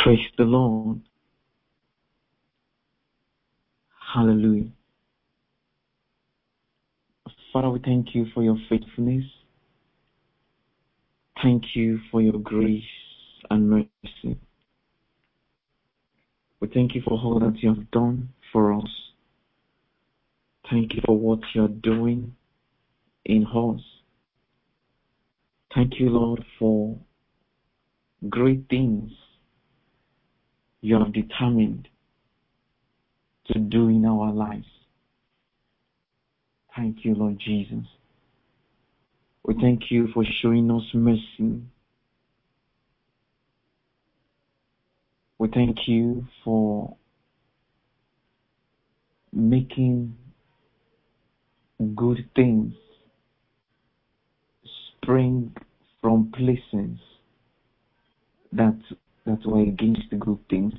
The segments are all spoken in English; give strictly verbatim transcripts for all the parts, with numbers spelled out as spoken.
Praise the Lord. Hallelujah. Father, we thank you for your faithfulness. Thank you for your grace and mercy. We thank you for all that you have done for us. Thank you for what you are doing in us. Thank you, Lord, for great things you have determined to do in our lives. Thank you, Lord Jesus. We thank you for showing us mercy. We thank you for making good things spring from places that that were against the good things.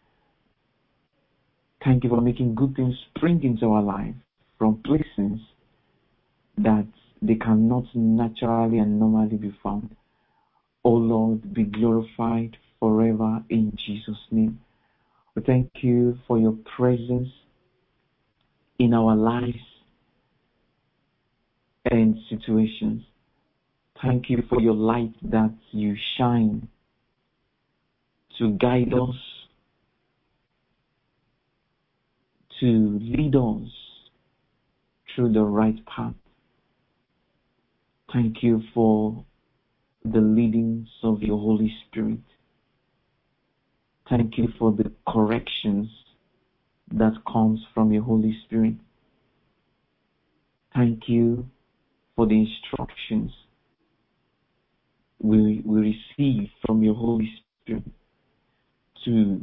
Thank you for making good things spring into our life from places that they cannot naturally and normally be found. O Lord, be glorified forever in Jesus' name. We thank you for your presence in our lives and situations. Thank you for your light that you shine to guide us, to lead us through the right path. Thank you for the leadings of your Holy Spirit. Thank you for the corrections that comes from your Holy Spirit. Thank you for the instructions we, we receive from your Holy Spirit to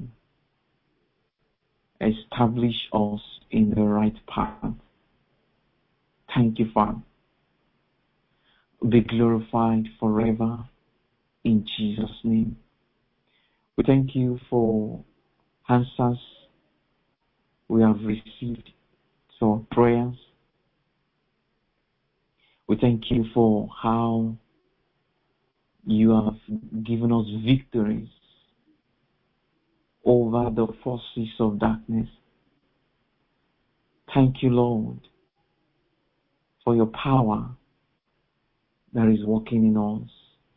establish us in the right path. Thank you, Father. Be glorified forever in Jesus' name. We thank you for answers we have received to our prayers. We thank you for how you have given us victories over the forces of darkness. Thank you, Lord, for your power that is working in us.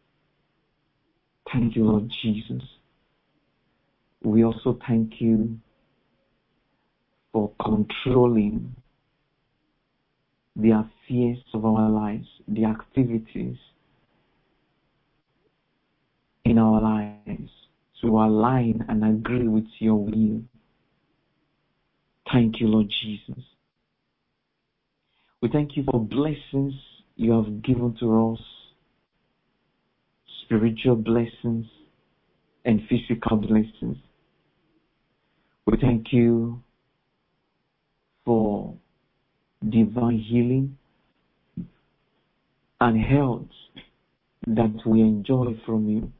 Thank you, Lord Jesus. We also thank you for controlling the affairs of our lives, the activities in our lives, to align and agree with your will. Thank you, Lord Jesus. We thank you for blessings you have given to us, spiritual blessings and physical blessings. We thank you for divine healing and health that we enjoy from you.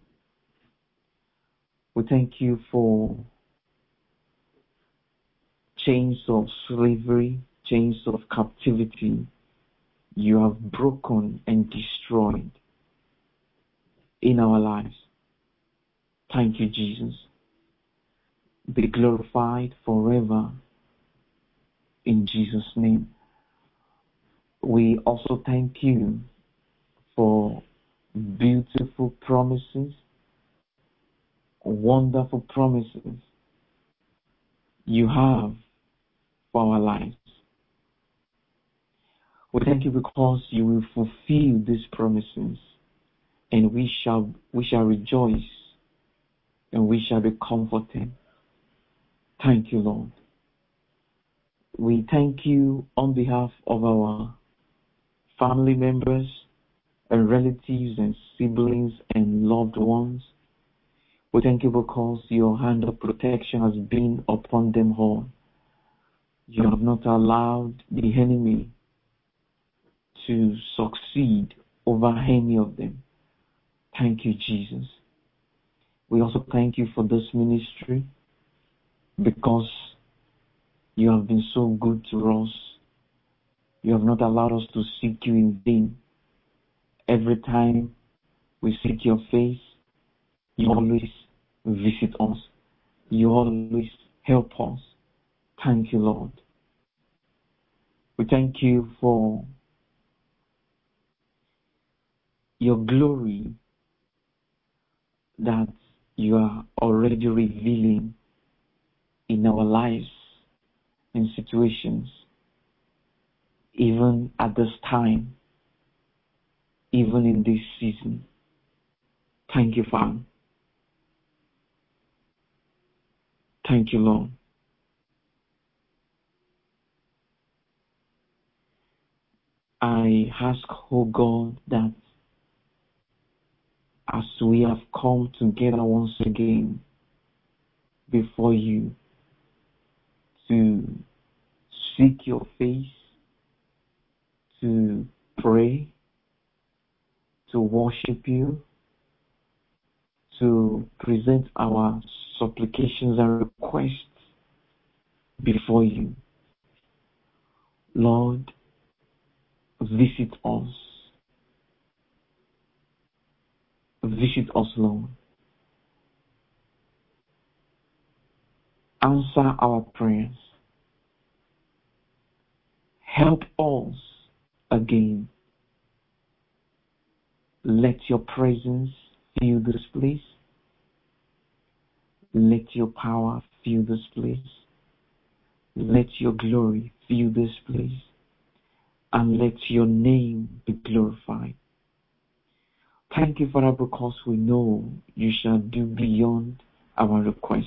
We thank you for chains of slavery, chains of captivity you have broken and destroyed in our lives. Thank you, Jesus. Be glorified forever in Jesus' name. We also thank you for beautiful promises, wonderful promises you have for our lives. We thank you because you will fulfill these promises, and we shall we shall rejoice and we shall be comforted. Thank you, Lord. We thank you on behalf of our family members and relatives and siblings and loved ones. We thank you because your hand of protection has been upon them all. You have not allowed the enemy to succeed over any of them. Thank you, Jesus. We also thank you for this ministry because you have been so good to us. You have not allowed us to seek you in vain. Every time we seek your face, you always visit us. You always help us. Thank you, Lord. We thank you for your glory that you are already revealing in our lives and situations, even at this time, even in this season. Thank you, Father. Thank you, Lord. I ask, oh God, that as we have come together once again before you to seek your face, to pray, to worship you, to present our supplications and requests before you. Lord, visit us. Visit us, Lord. Answer our prayers. Help us again. Let your presence fill this place. Let your power fill this place. Let your glory fill this place. And let your name be glorified. Thank you, Father, because we know you shall do beyond our request.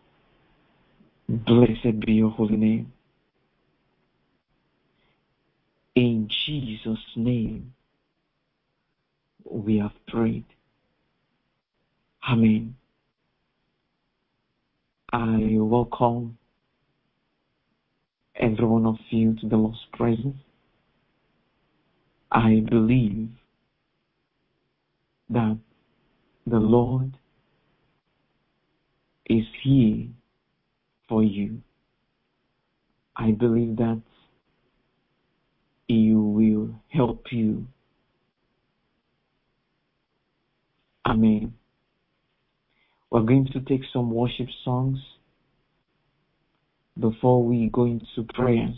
Blessed be your holy name. In Jesus' name, we have prayed. Amen. I welcome every one of you to the Lord's presence. I believe that the Lord is here for you. I believe that He will help you. Amen. We're going to take some worship songs before we go into prayers.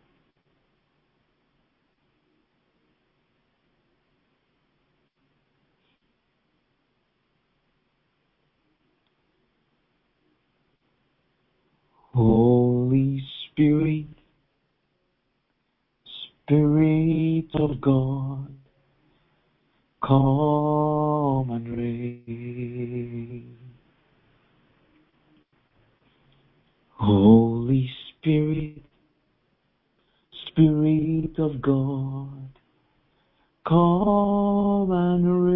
Holy Spirit, Spirit of God, come and reign. Holy Spirit, Spirit of God, come and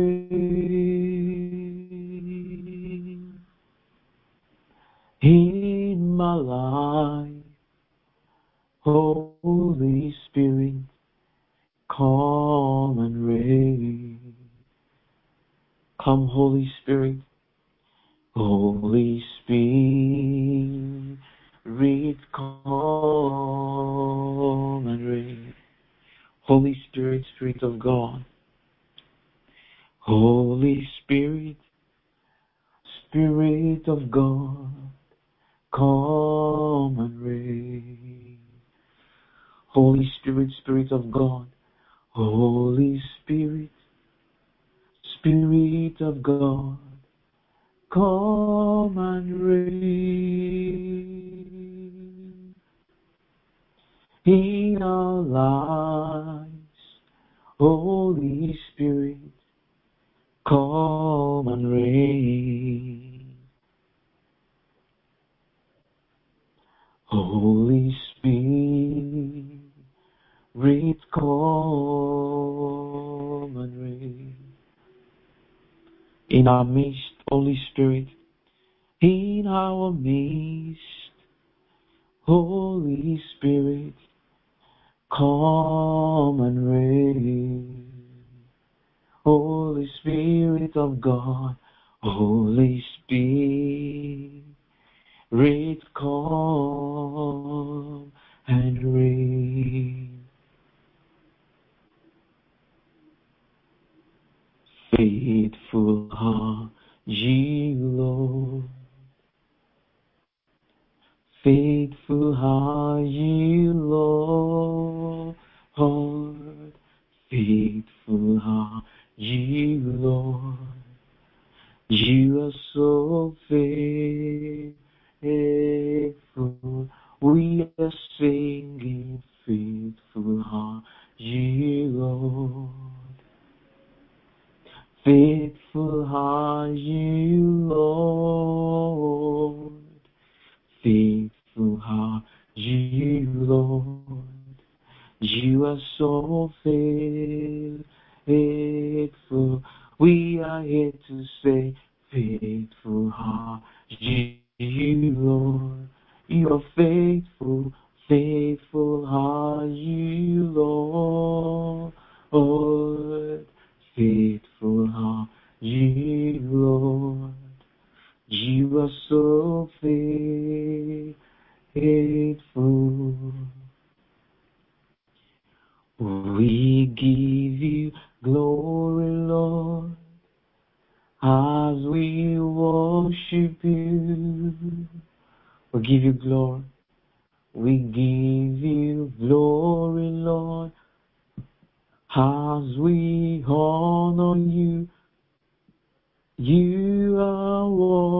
reign in my life. Holy Spirit, come and reign. Come, Holy Spirit, Holy Spirit, come and reign. Holy Spirit, Spirit of God, Holy Spirit, Spirit of God, come and reign. Holy Spirit, Spirit of God, Holy Spirit, Spirit of God, come and reign in our lives. Holy Spirit, come and reign. Holy Spirit, come and reign in our midst. Holy Spirit, in our midst. Holy Spirit, come and reign. Holy Spirit of God, Holy Spirit, come and reign. Faithful are ye, Lord, Faithful are you, Lord. Faithful are you, Lord. You are so faithful. We are singing, faithful are you, Lord. Faithful are you, Lord. Faithful are you, Lord. You are so faithful. We are here to say, faithful are you, Lord. You are faithful. Faithful are you, Lord. Faithful are you, Lord. You are so faithful. We give you glory, Lord, as we worship you. We give you glory. We give you glory, Lord, as we honor you. You are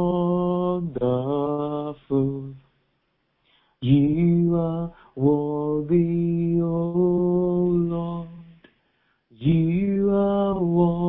wonderful. You are worthy, O Lord. You are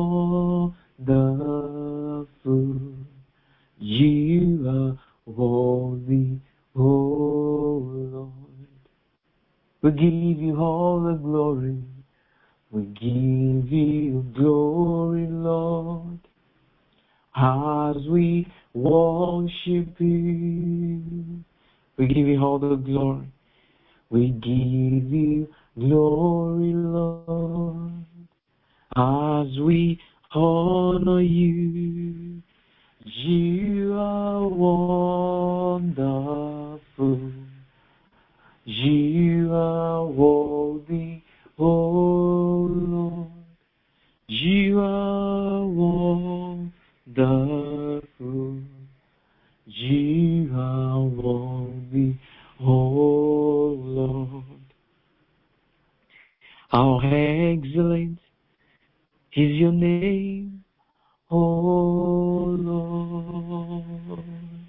wonderful. You are worthy, O Lord. We give you all the glory. We give you glory, Lord, as we worship you. We give you all the glory. We give you glory, Lord, as we honor you. You are wonderful. You are worthy, oh Lord. You are wonderful. You are worthy, oh Lord. How excellent is your name, oh Lord.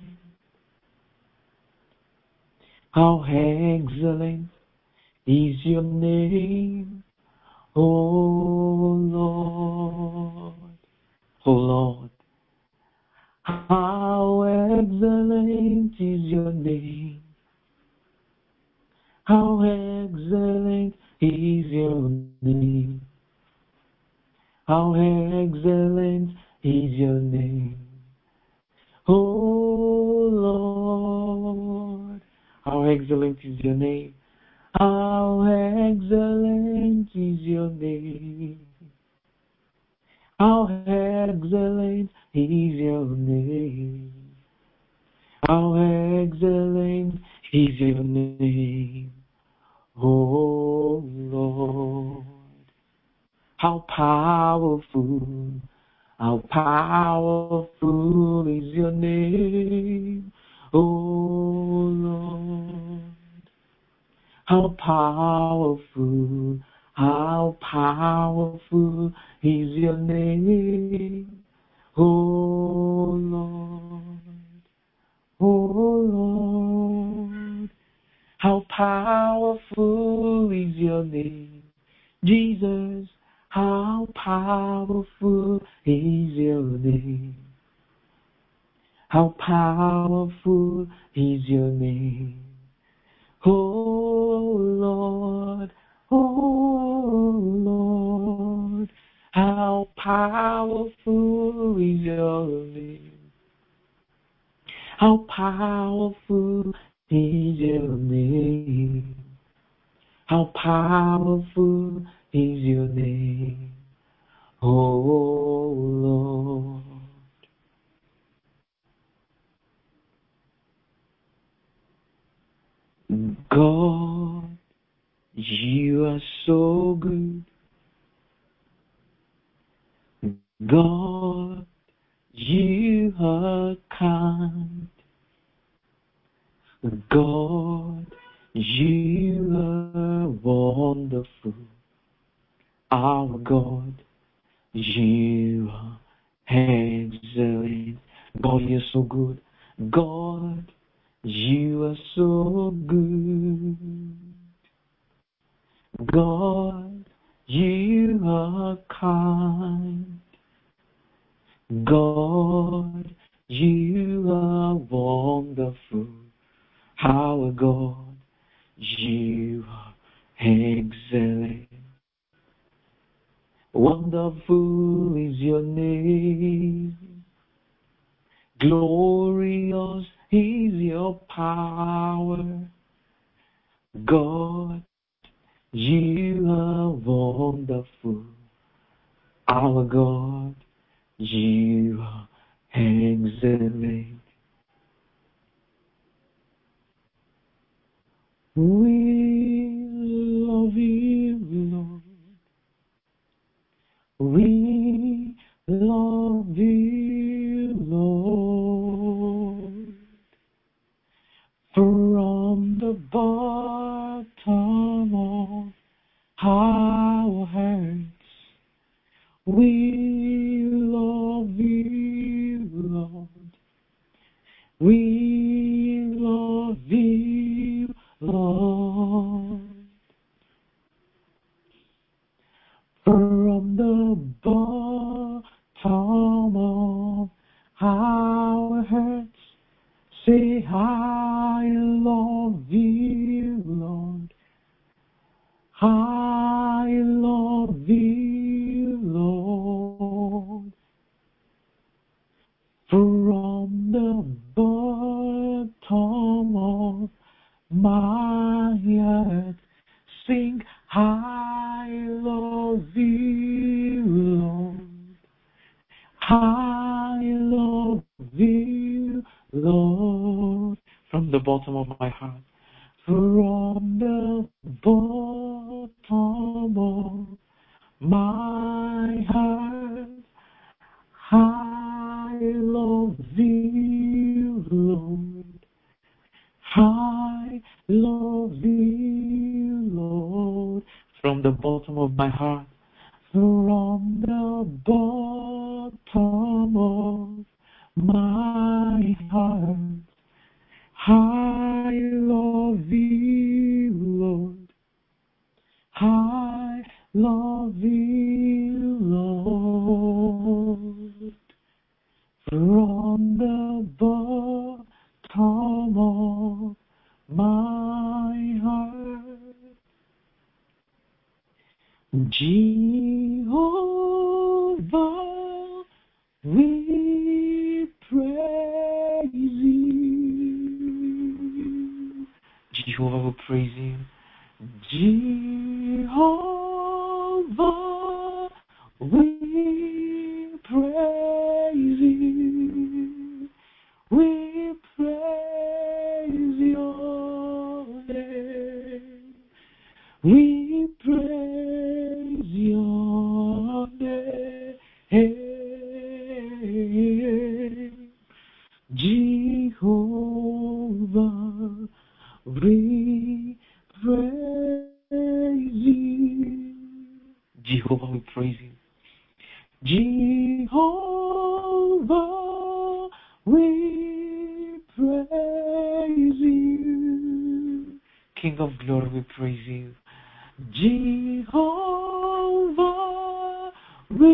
How excellent is your name, oh Lord. Oh Lord. How excellent is your name. How excellent is your name. How excellent is your name. Oh Lord. How excellent is your name. How excellent is your name. How excellent is your name. How excellent is your name, oh Lord. How powerful, how powerful is your name, oh Lord. How powerful, how powerful is your name, oh Lord. Oh Lord, how powerful is your name. Jesus, how powerful is your name. How powerful is your name. Oh Lord, oh Lord, how powerful is your name. How powerful is your name. How powerful is your name, oh Lord. God, you are so good. God, you are kind. God, you are wonderful. Our God, you are excellent. God, you're so good. God, you are so good. God, you are kind. God, you are wonderful. Our God, you are excellent. Wonderful is your name. Glorious is your power. God, you are wonderful. Our God, you are excellent. We love you, Lord. We love you, Lord. From the bottom of our hearts, we love you, Lord. We love you, Lord. From the bottom of our hearts, say, I love you, Lord. I love you, Lord. From the bottom of my heart, sing, I love you, Lord. I love you, Lord. From the bottom of my heart, from the bottom of my heart, I love you, Lord. I love you, Lord. From the bottom of my heart, from the bottom of my heart, I love you, Lord. I love you, Lord. From the bottom of my heart, Jehovah, we praise you. Jehovah, we praise you. Jehovah, we praise you. We praise your name. We praise your name. Jehovah, we praise you. Jehovah, we praise you. Jehovah, we praise you. King of glory, we praise you. Jehovah, we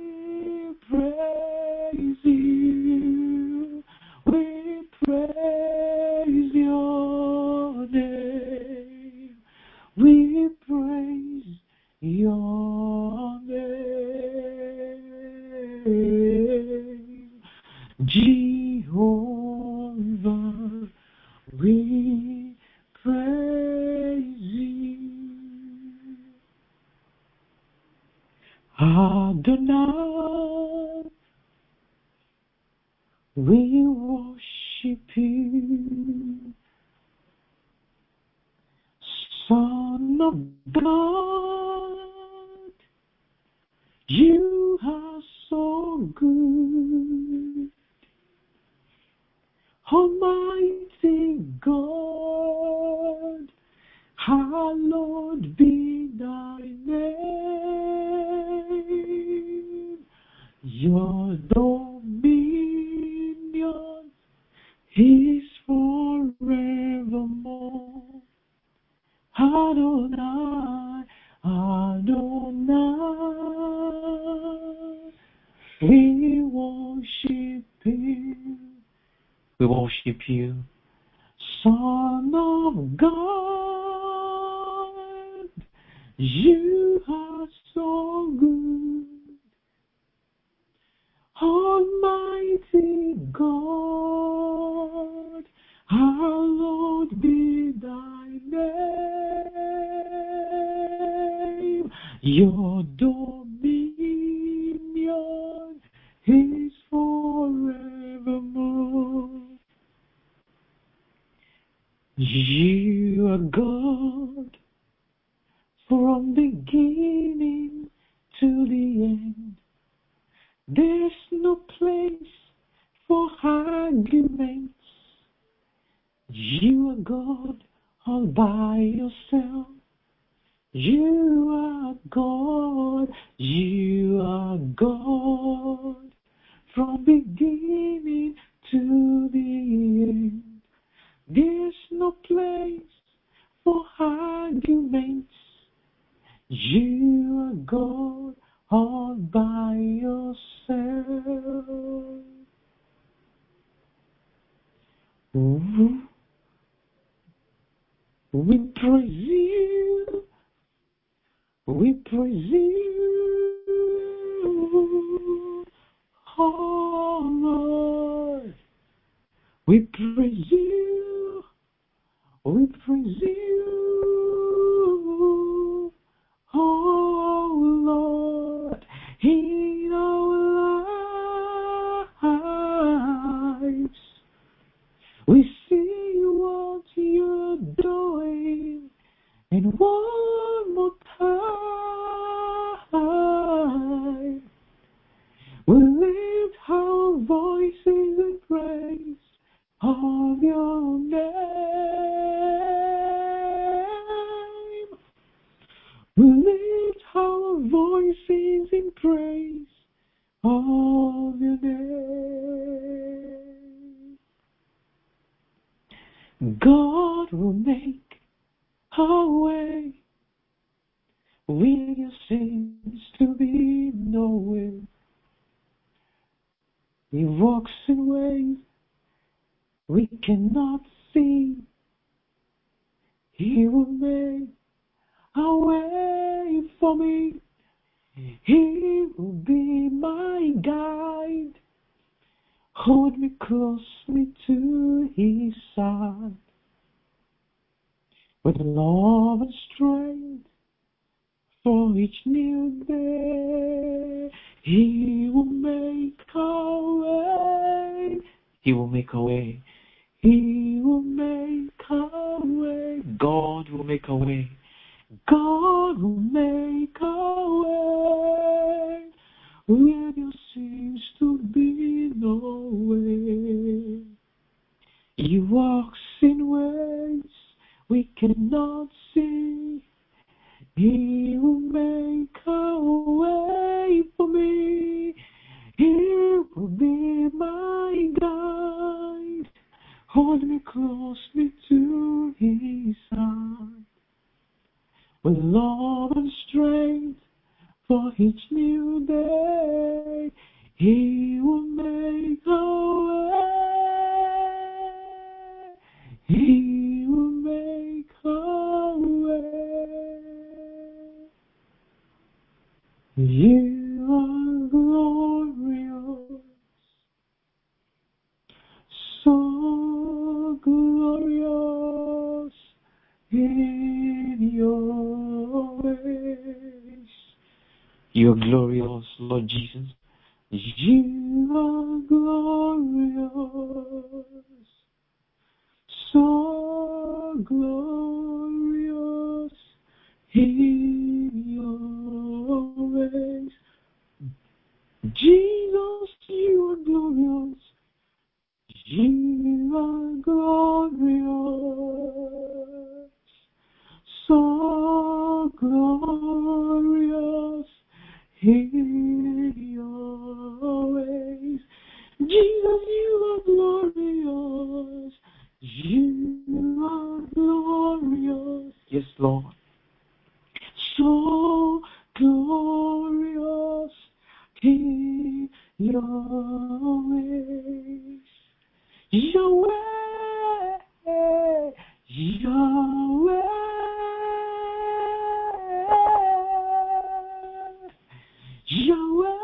praise you. We praise your name. We praise your name. Jehovah, we praise you. Adonai, we worship you. Son of God, you are so good. Almighty God, hallowed be thy name. Your dominion is forevermore. Adonai, Adonai, we worship you. We worship you, Son of God. You are so good. Almighty God, hallowed be thy name. Your dominion is forevermore. You are God from beginning to the end. There's no place for arguments. You are God all by yourself. You are God, you are God from beginning to the end. There's no place for arguments. You are God all by yourself. Ooh. We praise you, we praise you, oh Lord. We praise you, we praise you, oh Lord. In our lives, we see what you're doing, and one more time, we lift our voices in praise of your name. We lift our voices in praise of your name. God will make a way where there seems to be no way. He walks in ways we cannot see. He will make a way for me. He will be my guide. Hold me closely to his side. With love and strength for each new day, he will make a way. He will make a way. He will make a way. God will make a way. God will make a way where there seems to be no way. He walks in ways we cannot see. He will make a way for me. He will be my guide. Hold me closely to his side. With love and strength for each new day, he will make a way. He will make a way. You are glorious, so glorious in your ways. You are glorious, Lord Jesus. You are glorious, so glorious in your ways. Jesus, you are glorious. You are glorious, so Lord. So glorious in your ways. Yahweh, Yahweh, Yahweh,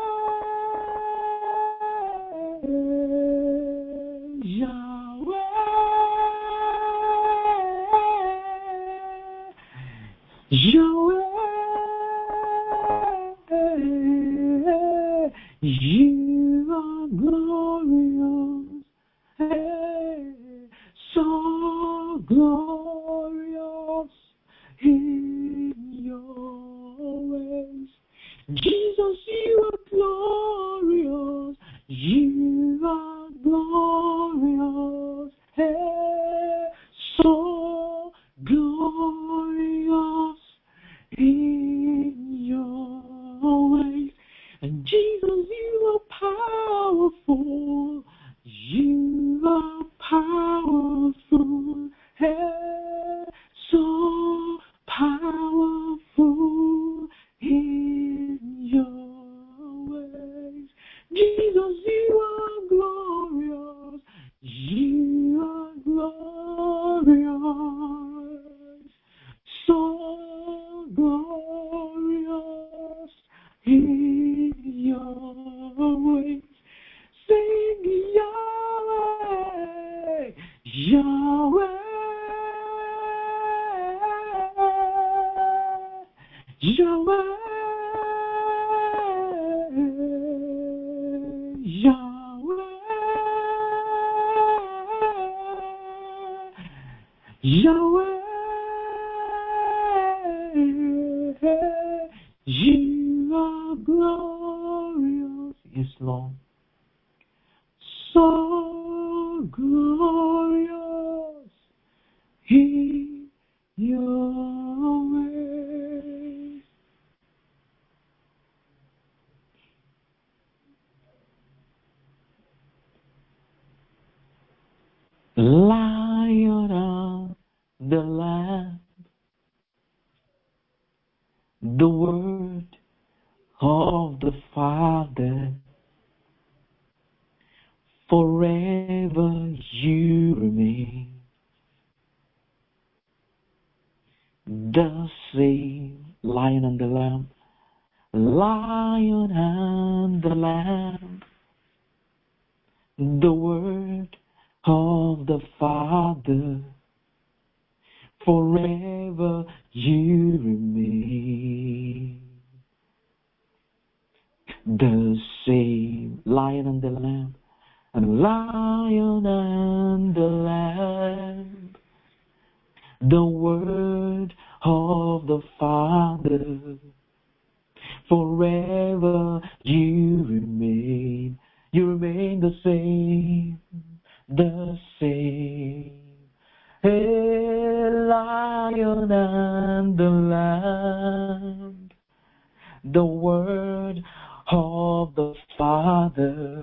Yahweh, Yahweh, you are glorious. Hey, so glorious in your ways. Jesus, you are glorious. You are glorious. Hey, so glorious in your ways. And Jesus, you are powerful. You are powerful. Hey, so powerful in your ways. Jesus, you are glorious. You are glorious. So glorious in your ways. Sing Yahweh, Yahweh, Yahweh, Yahweh, Yahweh, you are glorious. Yes, Lord. So glorious in your ways. Lion of the Lamb, the Word of the Father, forever you remain. The same Lion and the Lamb, Lion and the Lamb, the Word of the Father, forever you remain. The same Lion and the Lamb, and Lion and the Lamb, the Word of the Father, forever you remain. You remain the same, the same. Hey, Lion and the Lamb, the Word of the Father,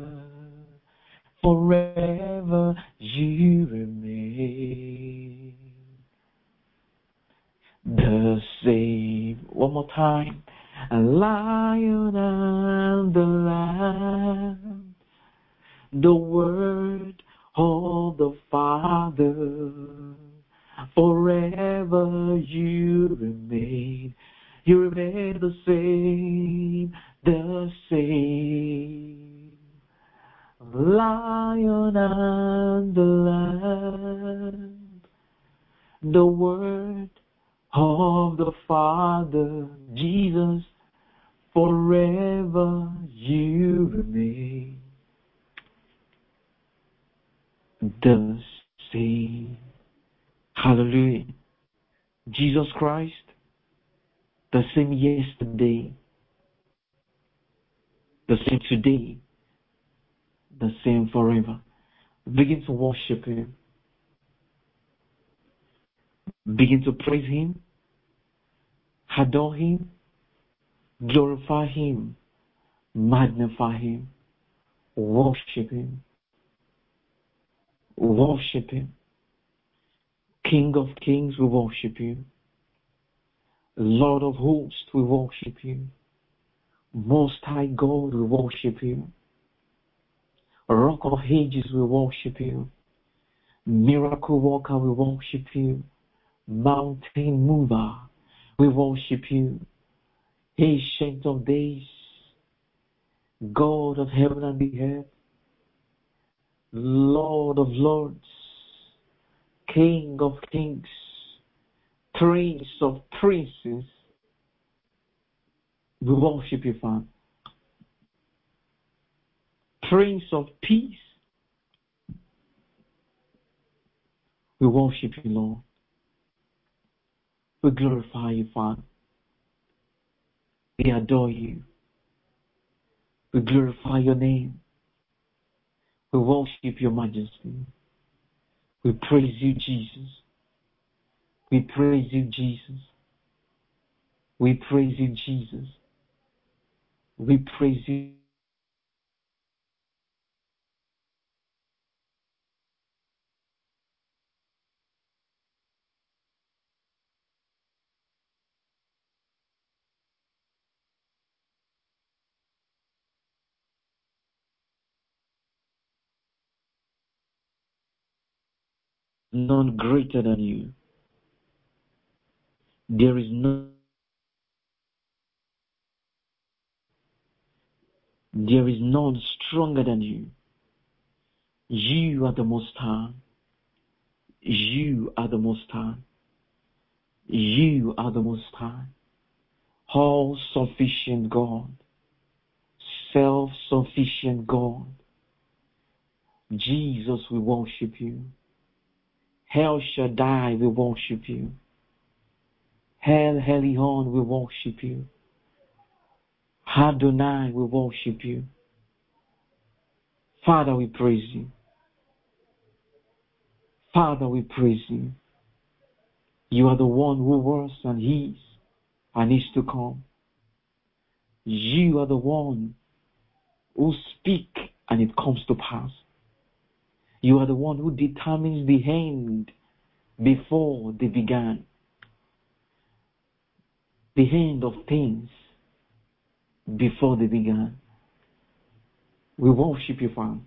forever you remain. The same. One more time. A Lion and the Lamb, the Word of the Father, forever you remain. You remain the same, the same. Lion and the Lamb, the Word of the Father, Jesus, forever you remain the same. Hallelujah. Jesus Christ, the same yesterday, the same today, the same forever. Begin to worship Him. Begin to praise Him, adore Him, glorify Him, magnify Him, worship Him, worship Him. King of Kings, we worship You. Lord of hosts, we worship you. Most High God, we worship you. Rock of ages, we worship you. Miracle worker, we worship you. Mountain mover, we worship you. Ancient of days, God of heaven and the earth, Lord of lords, King of kings, Prince of princes, we worship you, Father. Prince of peace, we worship you, Lord. We glorify you, Father. We adore you. We glorify your name. We worship your majesty. We praise you, Jesus. We praise you, Jesus. We praise you, Jesus. We praise you. None greater than you. There is none. There is none stronger than you. You are the Most High. You are the Most High. You are the Most High. All-sufficient God. Self-sufficient God. Jesus, we worship you. El Shaddai, we worship you. El Elyon, we worship you. Adonai, we worship you. Father, we praise you. Father, we praise you. You are the one who was and is and is to come. You are the one who speak and it comes to pass. You are the one who determines the end before they began. The end of things before they began. We worship you, Father.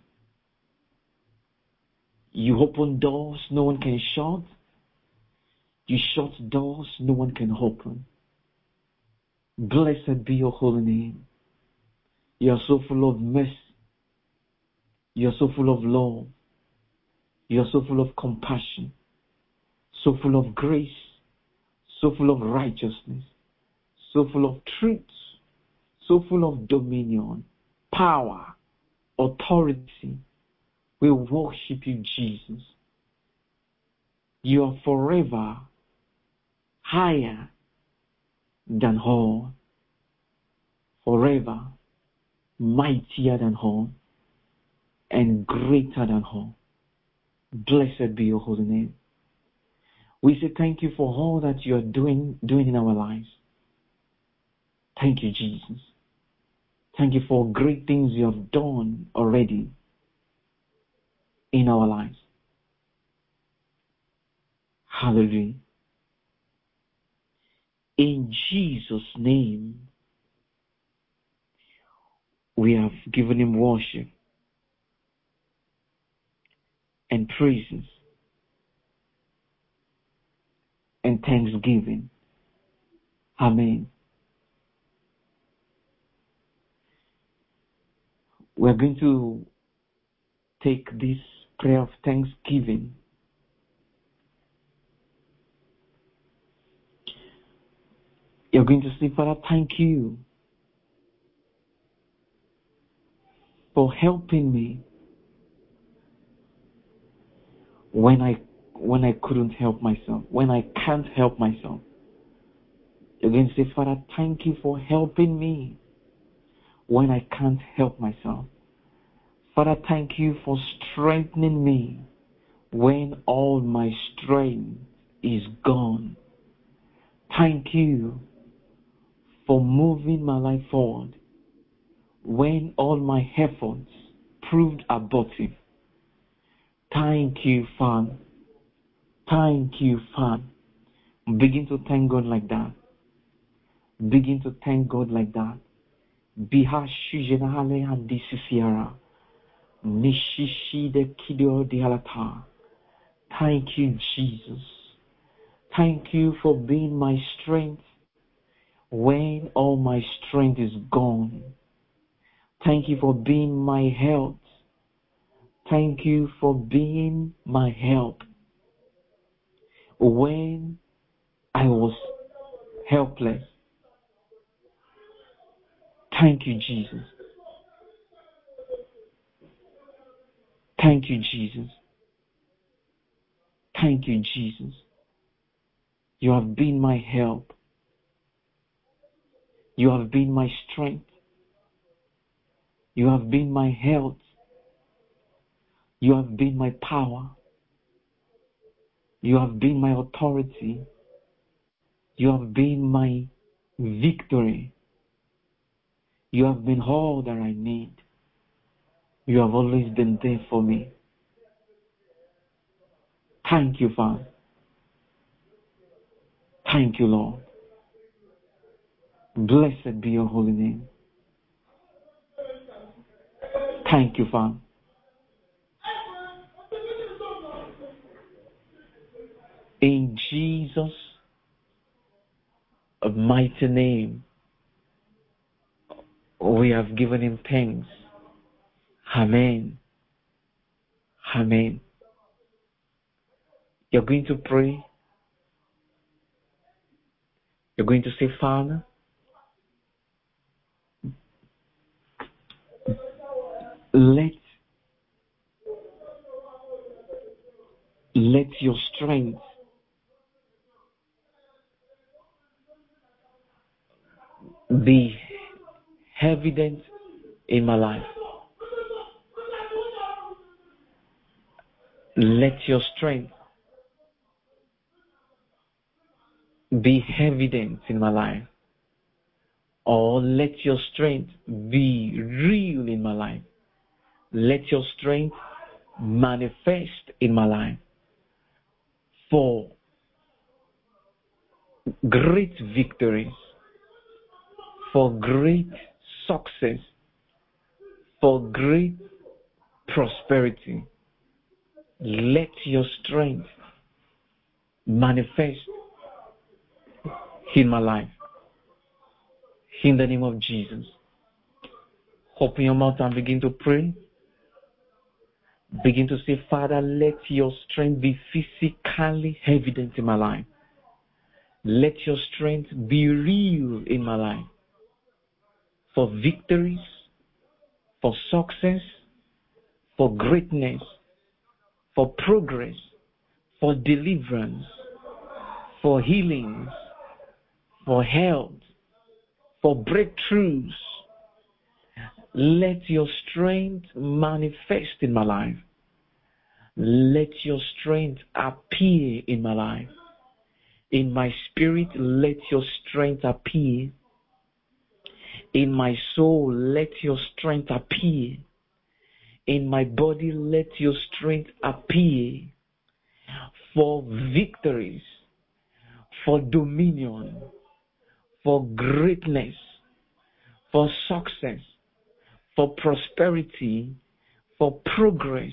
You open doors no one can shut. You shut doors no one can open. Blessed be your holy name. You are so full of mercy. You are so full of love. You are so full of compassion. So full of grace. So full of righteousness. So full of truth. So full of dominion, power, authority. We worship you, Jesus. You are forever higher than all, forever mightier than all, and greater than all. Blessed be your holy name. We say thank you for all that you are doing, doing in our lives. Thank you, Jesus. Thank you for great things you have done already in our lives. Hallelujah. In Jesus' name, we have given him worship and praises and thanksgiving. Amen. We're going to take this prayer of thanksgiving. You're going to say, Father, thank you for helping me when I when I couldn't help myself, when I can't help myself. You're going to say, Father, thank you for helping me when I can't help myself. Father, thank you for strengthening me when all my strength is gone. Thank you for moving my life forward when all my efforts proved abortive. Thank you, Father. Thank you, Father. Begin to thank God like that. Begin to thank God like that. Bihashijenahale handisisiara. Nishishi de kidio dihalata. Thank you, Jesus. Thank you for being my strength when all my strength is gone. Thank you for being my health. Thank you for being my help when I was helpless. Thank you, Jesus. Thank you, Jesus. Thank you, Jesus. You have been my help. You have been my strength. You have been my health. You have been my power. You have been my authority. You have been my victory. You have been all that I need. You have always been there for me. Thank you, Father. Thank you, Lord. Blessed be your holy name. Thank you, Father. In Jesus' mighty name, we have given him thanks. Amen. Amen. You're going to pray. You're going to say, Father, let, let your strength be evident in my life. Let your strength be evident in my life. Or let your strength be real in my life. Let your strength manifest in my life for great victories, for great success, for great prosperity. Let your strength manifest in my life. In the name of Jesus. Open your mouth and begin to pray. Begin to say, Father, let your strength be physically evident in my life. Let your strength be real in my life. For victories, for success, for greatness, for progress, for deliverance, for healings, for health, for breakthroughs. Let your strength manifest in my life. Let your strength appear in my life. In my spirit, let your strength appear. In my soul, let your strength appear. In my body, let your strength appear. For victories, for dominion, for greatness, for success, for prosperity, for progress.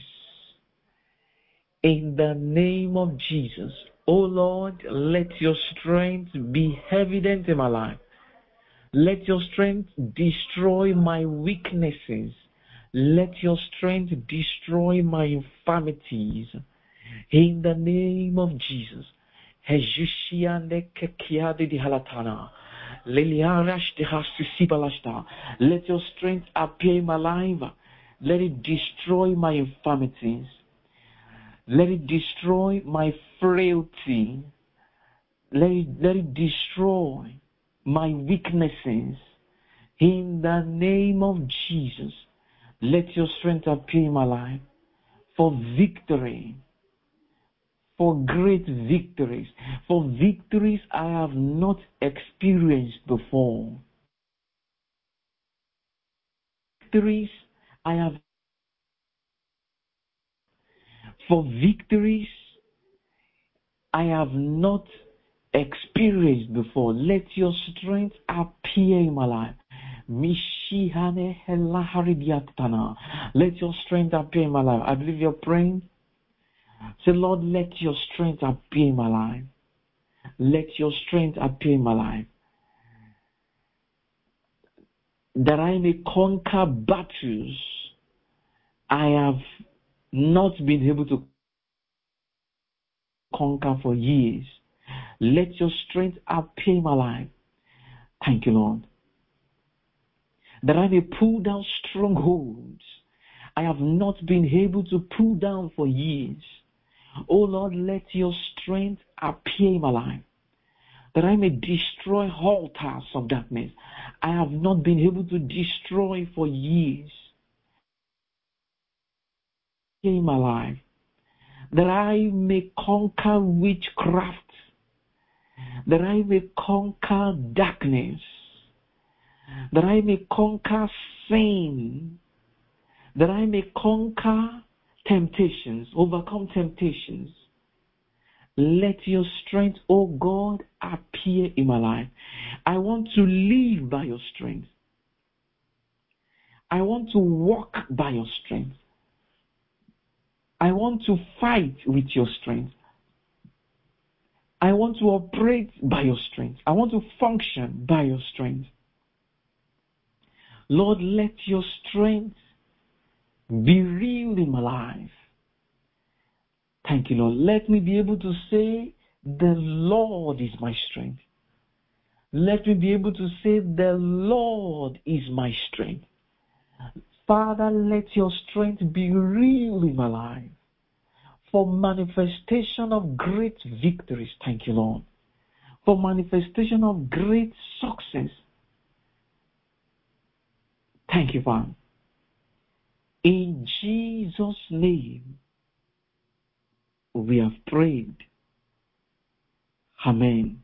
In the name of Jesus, O Lord, let your strength be evident in my life. Let your strength destroy my weaknesses. Let your strength destroy my infirmities. In the name of Jesus. Let your strength appear in my life. Let it destroy my infirmities. Let it destroy my frailty. Let it, let it destroy my weaknesses. In the name of Jesus, let your strength appear in my life for victory, for great victories, for victories I have not experienced before. Victories I have, for victories I have not experienced before. Let your strength appear in my life. Mishihane helaharidiatana. Let your strength appear in my life. I believe you're praying. Say, Lord, let your strength appear in my life. Let your strength appear in my life. That I may conquer battles I have not been able to conquer for years. Let your strength appear in my life. Thank you, Lord. That I may pull down strongholds I have not been able to pull down for years. Oh Lord, let your strength appear in my life. That I may destroy altars of darkness I have not been able to destroy for years. In my life, that I may conquer witchcraft, that I may conquer darkness, that I may conquer sin, that I may conquer temptations, overcome temptations. Let your strength, oh God, appear in my life. I want to live by your strength. I want to walk by your strength. I want to fight with your strength. I want to operate by your strength. I want to function by your strength. Lord, let your strength be real in my life. Thank you, Lord. Let me be able to say, the Lord is my strength. Let me be able to say, the Lord is my strength. Father, let your strength be real in my life. For manifestation of great victories, thank you, Lord. For manifestation of great success, thank you, Father. In Jesus' name, we have prayed. Amen.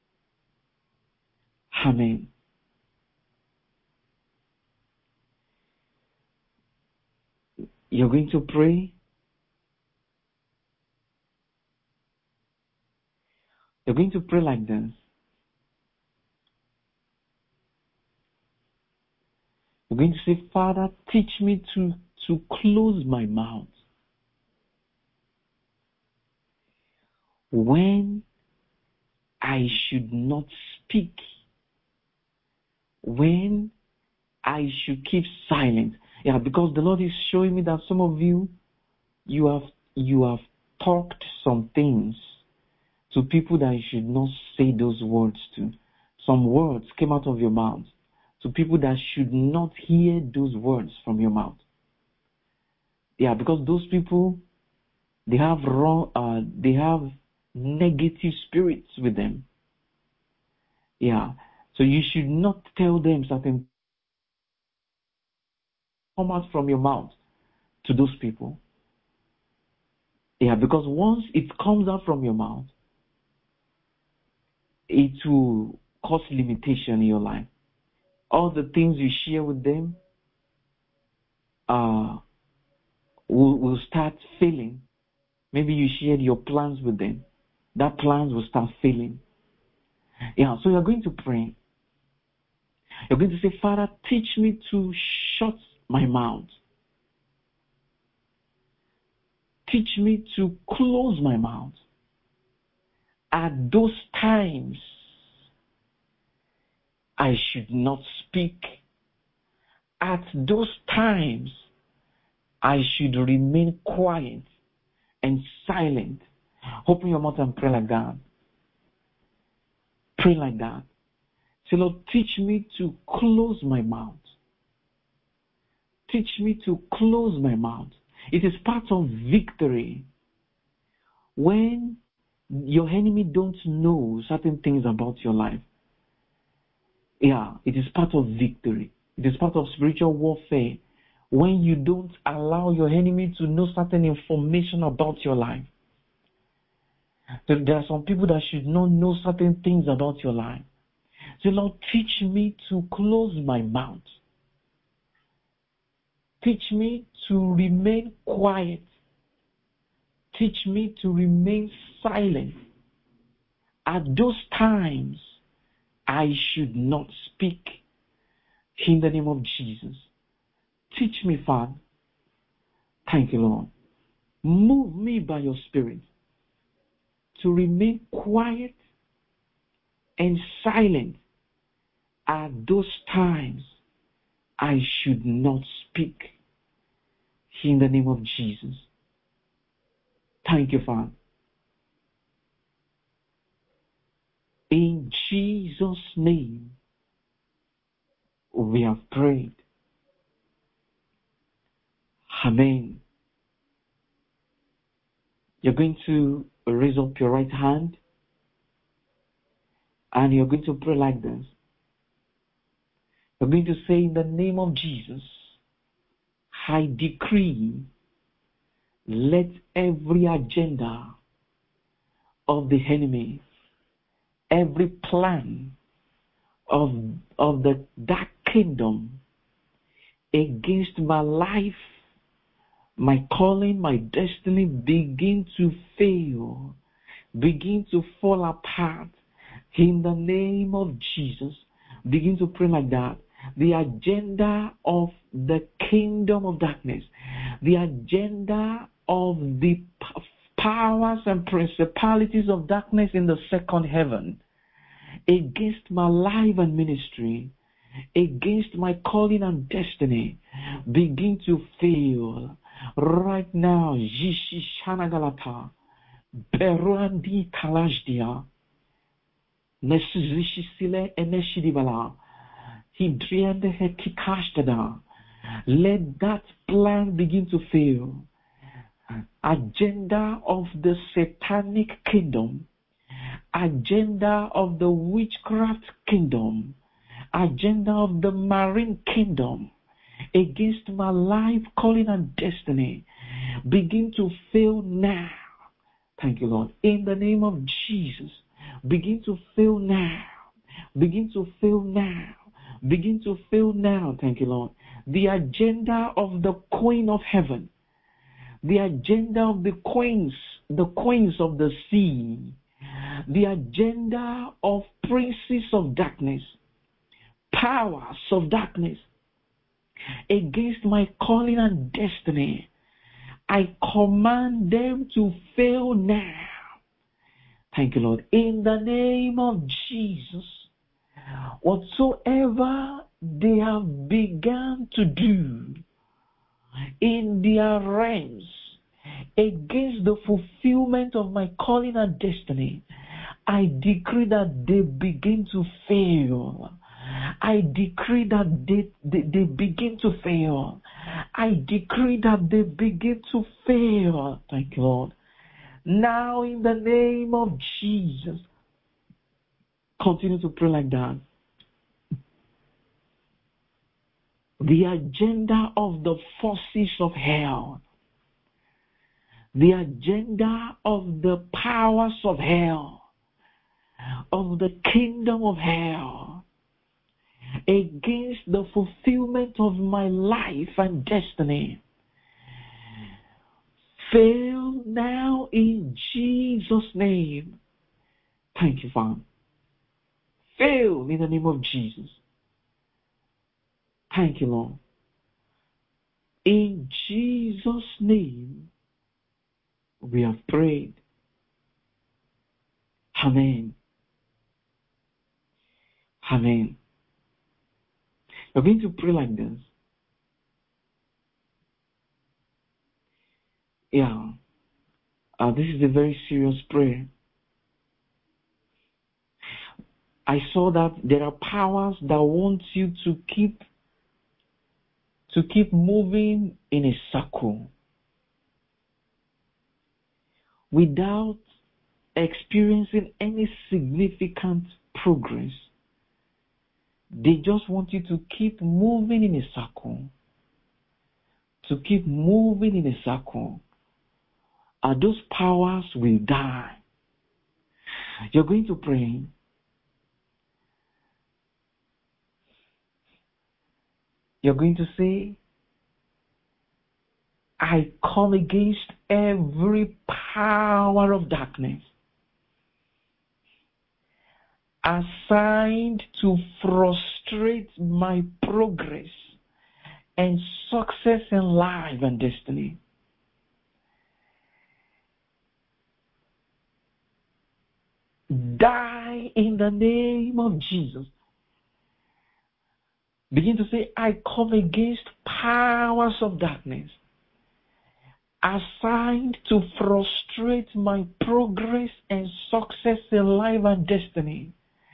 Amen. You're going to pray. You're going to pray like this. You're going to say, Father, teach me to, to close my mouth when I should not speak, when I should keep silent. Yeah, because the Lord is showing me that some of you, you have you have talked some things to people that you should not say those words to. Some words came out of your mouth to people that should not hear those words from your mouth. Yeah, because those people, they have wrong, uh, they have negative spirits with them. Yeah, so you should not tell them something come out from your mouth to those people. Yeah, because once it comes out from your mouth, it will cause limitation in your life. All the things you share with them uh, will, will start failing. Maybe you shared your plans with them. That plans will start failing. Yeah, so you're going to pray. You're going to say, Father, teach me to shut my mouth. Teach me to close my mouth. At those times, I should not speak. At those times, I should remain quiet and silent. Open your mouth and pray like that. Pray like that. Say, Lord, teach me to close my mouth. Teach me to close my mouth. It is part of victory. When your enemy don't know certain things about your life, yeah, it is part of victory. It is part of spiritual warfare. When you don't allow your enemy to know certain information about your life. There are some people that should not know certain things about your life. So Lord, teach me to close my mouth. Teach me to remain quiet. Teach me to remain silent at those times I should not speak. In the name of Jesus. Teach me, Father. Thank you, Lord. Move me by your Spirit to remain quiet and silent at those times I should not speak. In the name of Jesus. Thank you, Father. In Jesus' name, we have prayed. Amen. You're going to raise up your right hand and you're going to pray like this. You're going to say, in the name of Jesus, I decree, let every agenda of the enemy, every plan of, of the dark kingdom against my life, my calling, my destiny begin to fail, begin to fall apart. In the name of Jesus, begin to pray like that. The agenda of the kingdom of darkness, the agenda of the powers and principalities of darkness in the second heaven against my life and ministry, against my calling and destiny, begin to fail right now. Jishi Shanagalata, Beruandi Talajdia, Nesizishi Sile Eneshidibala, Hidriande Hetikashtada. Let that plan begin to fail. Agenda of the satanic kingdom, agenda of the witchcraft kingdom, agenda of the marine kingdom against my life, calling, and destiny begin to fail now. Thank you, Lord. In the name of Jesus, begin to fail now. Begin to fail now. Begin to fail now. Thank you, Lord. The agenda of the Queen of Heaven, the agenda of the queens, the queens of the sea, the agenda of princes of darkness, powers of darkness against my calling and destiny, I command them to fail now. Thank you, Lord. In the name of Jesus, whatsoever they have begun to do in their realms against the fulfillment of my calling and destiny, I decree that they begin to fail. I decree that they, they, they begin to fail. I decree that they begin to fail. Thank you, Lord. Now, in the name of Jesus, continue to pray like that. The agenda of the forces of hell, the agenda of the powers of hell, of the kingdom of hell, against the fulfillment of my life and destiny, fail now in Jesus' name. Thank you, Father. Fail in the name of Jesus. Thank you, Lord. In Jesus' name, we have prayed. Amen. Amen. We're going to pray like this. Yeah. Uh, this is a very serious prayer. I saw that there are powers that want you to keep to keep moving in a circle without experiencing any significant progress. They just want you to keep moving in a circle. To keep moving in a circle. And those powers will die. You're going to pray. You're going to say, I come against every power of darkness assigned to frustrate my progress and success in life and destiny. Die in the name of Jesus. Begin to say, I come against powers of darkness assigned to frustrate my progress and success in life and destiny.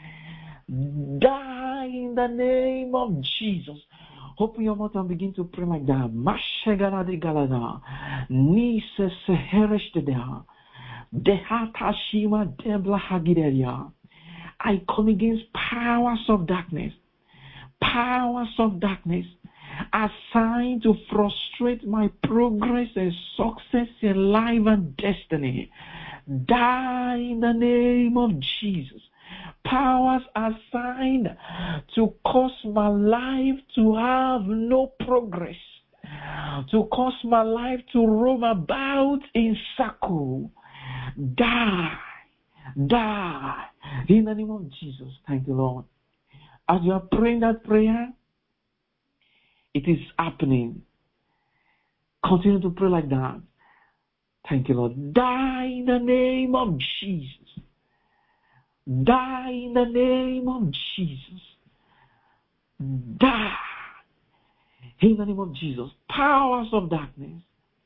Die in the name of Jesus. Open your mouth and begin to pray like that. Mashegaradi galada, nise sehereshtedea, dehatashima debla hagideria. I come against powers of darkness, powers of darkness assigned to frustrate my progress and success in life and destiny. Die in the name of Jesus. Powers assigned to cause my life to have no progress, to cause my life to roam about in circle. Die, die in the name of Jesus. Thank you, Lord. As you are praying that prayer, it is happening. Continue to pray like that. Thank you, Lord. Die in the name of Jesus. Die in the name of Jesus. Die in the name of Jesus. Powers of darkness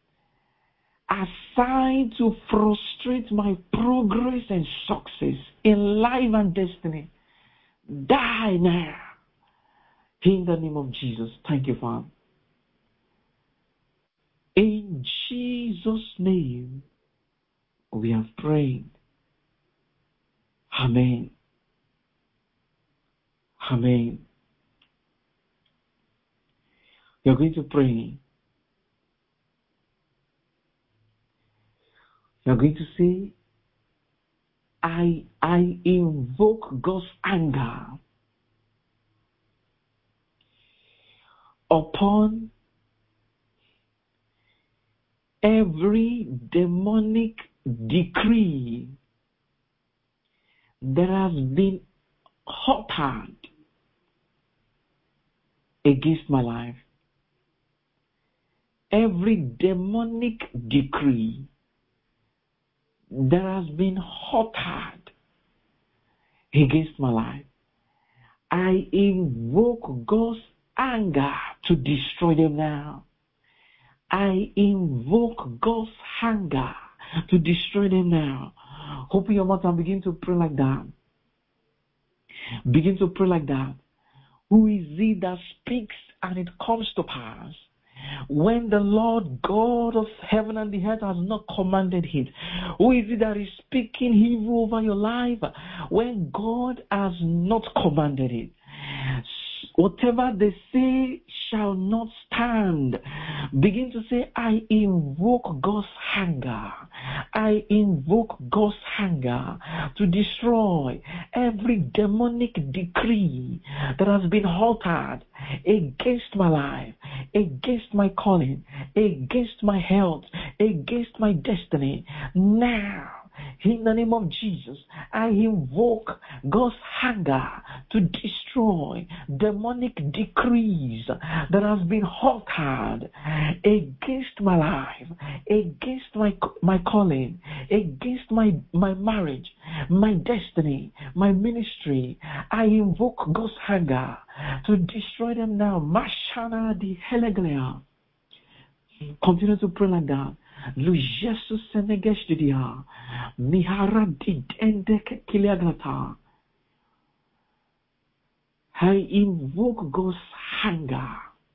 assigned to frustrate my progress and success in life and destiny. Die now. In the name of Jesus. Thank you, Father. In Jesus' name, we have prayed. Amen. Amen. You're going to pray. You're going to say, I, I invoke God's anger upon every demonic decree that has been uttered against my life. Every demonic decree that has been uttered against my life, I invoke God's anger to destroy them now. I invoke God's anger to destroy them now. Open your mouth and begin to pray like that. Begin to pray like that. Who is he that speaks and it comes to pass when the Lord God of heaven and the earth has not commanded it? Who is it that is speaking evil over your life when God has not commanded it? Whatever they say shall not stand. Begin to say, I invoke God's anger. I invoke God's anger to destroy every demonic decree that has been altered against my life, against my calling, against my health, against my destiny. Now, in the name of Jesus, I invoke God's anger to destroy demonic decrees that has been altered against my life, against my my calling, against my, my marriage, my destiny, my ministry. I invoke God's anger to destroy them now. Mashana di Heleglea. Continue to pray like that. Lu Jesus Senegestudia Mihara di Endeke Kiliagrata. I invoke God's anger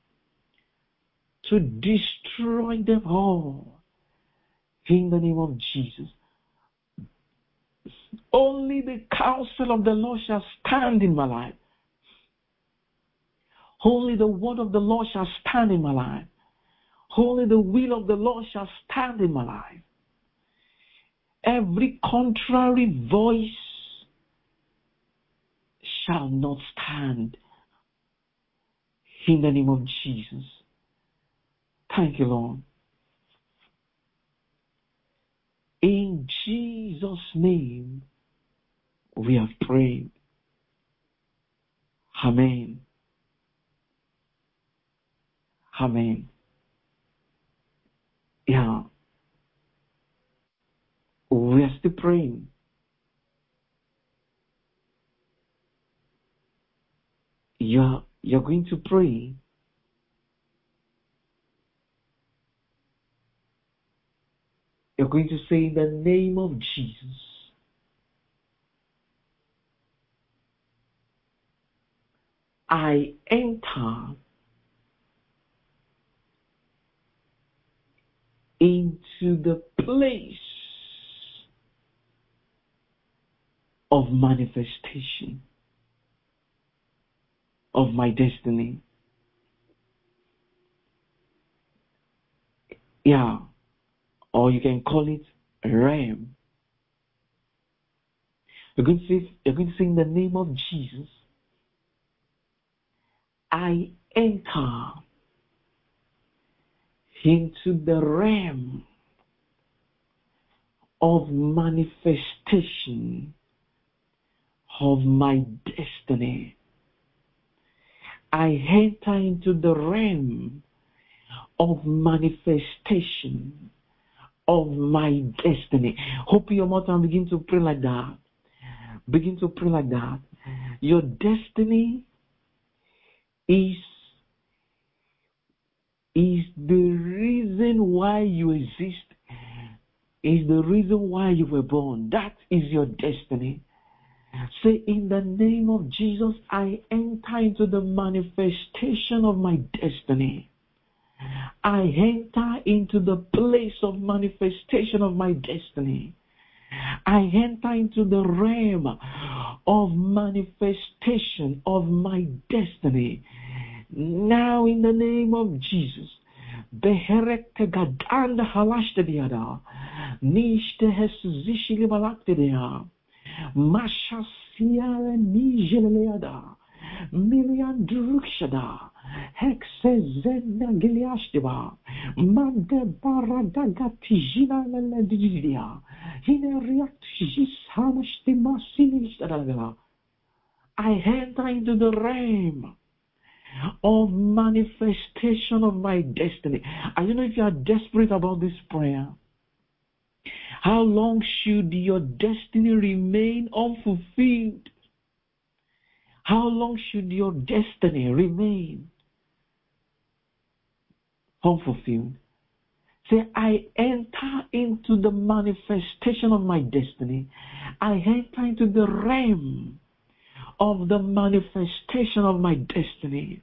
to destroy them all in the name of Jesus. Only the counsel of the Lord shall stand in my life. Only the word of the Lord shall stand in my life. Only the will of the Lord shall stand in my life. Every contrary voice shall not stand in the name of Jesus. Thank you, Lord. In Jesus' name, we have prayed. Amen. Amen. Yeah. We are still praying. You're, you're going to pray. You're going to say in the name of Jesus, I enter into the place of manifestation of my destiny. Yeah. Or you can call it realm. You're going to say, you're going to say in the name of Jesus, I enter into the realm of manifestation of my destiny. I enter into the realm of manifestation of my destiny. Open your mouth and begin to pray like that. Begin to pray like that. Your destiny is, is the reason why you exist, is the reason why you were born. That is your destiny. Say, in the name of Jesus, I enter into the manifestation of my destiny. I enter into the place of manifestation of my destiny. I enter into the realm of manifestation of my destiny. Now, in the name of Jesus, Beherete gadanda halashte diada, nishte hesuzishili balakte dia, masha siare nijeleada, million drukshada, hexe zena giliashtiba, mande baradaga tijina leledidia, hine react jishamaste masinishtada. I enter into the realm of manifestation of my destiny. I don't know if you are desperate about this prayer. How long should your destiny remain unfulfilled? How long should your destiny remain unfulfilled? Say, I enter into the manifestation of my destiny. I enter into the realm of the manifestation of my destiny.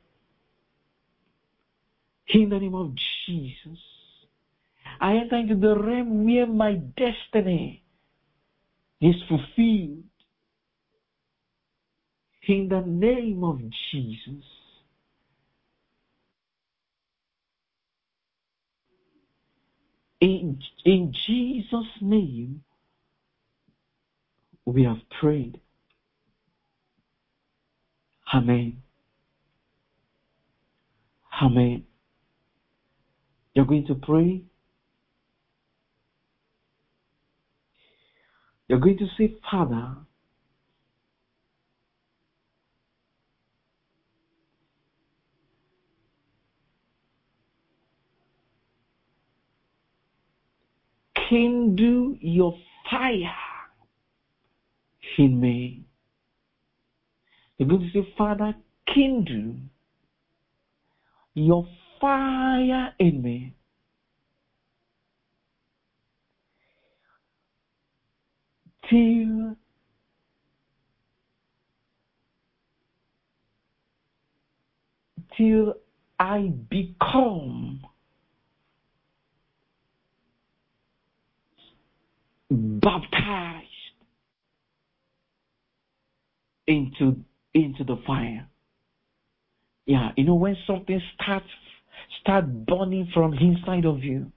In the name of Jesus, I enter into the realm where my destiny is fulfilled. In the name of Jesus. In, in Jesus' name, we have prayed. Amen. Amen. You're going to pray. You're going to say, Father, kindle your fire in me. You're going to say, Father, kindle your fire in me. Till till I become baptized into into the fire. Yeah, you know, when something starts start burning from inside of you,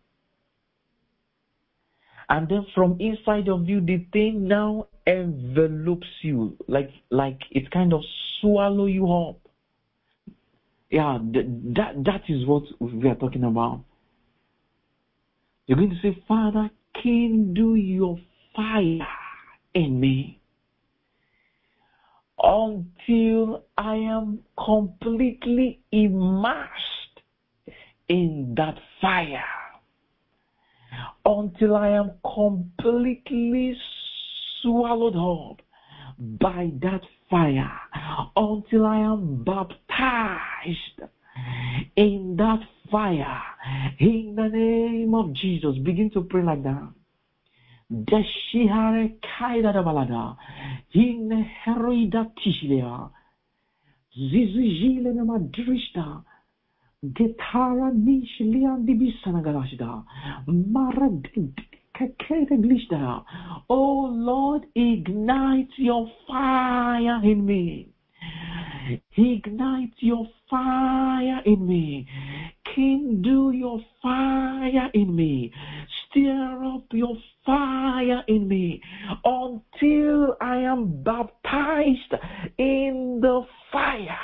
and then from inside of you, the thing now envelopes you, like like it kind of swallow you up. Yeah, th- that that is what we are talking about. You're going to say, Father, kindle your fire in me. until I am completely immersed in that fire. Until I am completely swallowed up by that fire. Until I am baptized in that fire. In the name of Jesus. Begin to pray like that. Deshihare kaida da balada. In herida tishlia. Zizijile na madrishta. Getara nishlia dibisana galashda. Mara kakere glishda. Oh Lord, ignite your fire in me. Ignite your fire in me. Kindle your fire in me. Stir up your fire in me until I am baptized in the fire.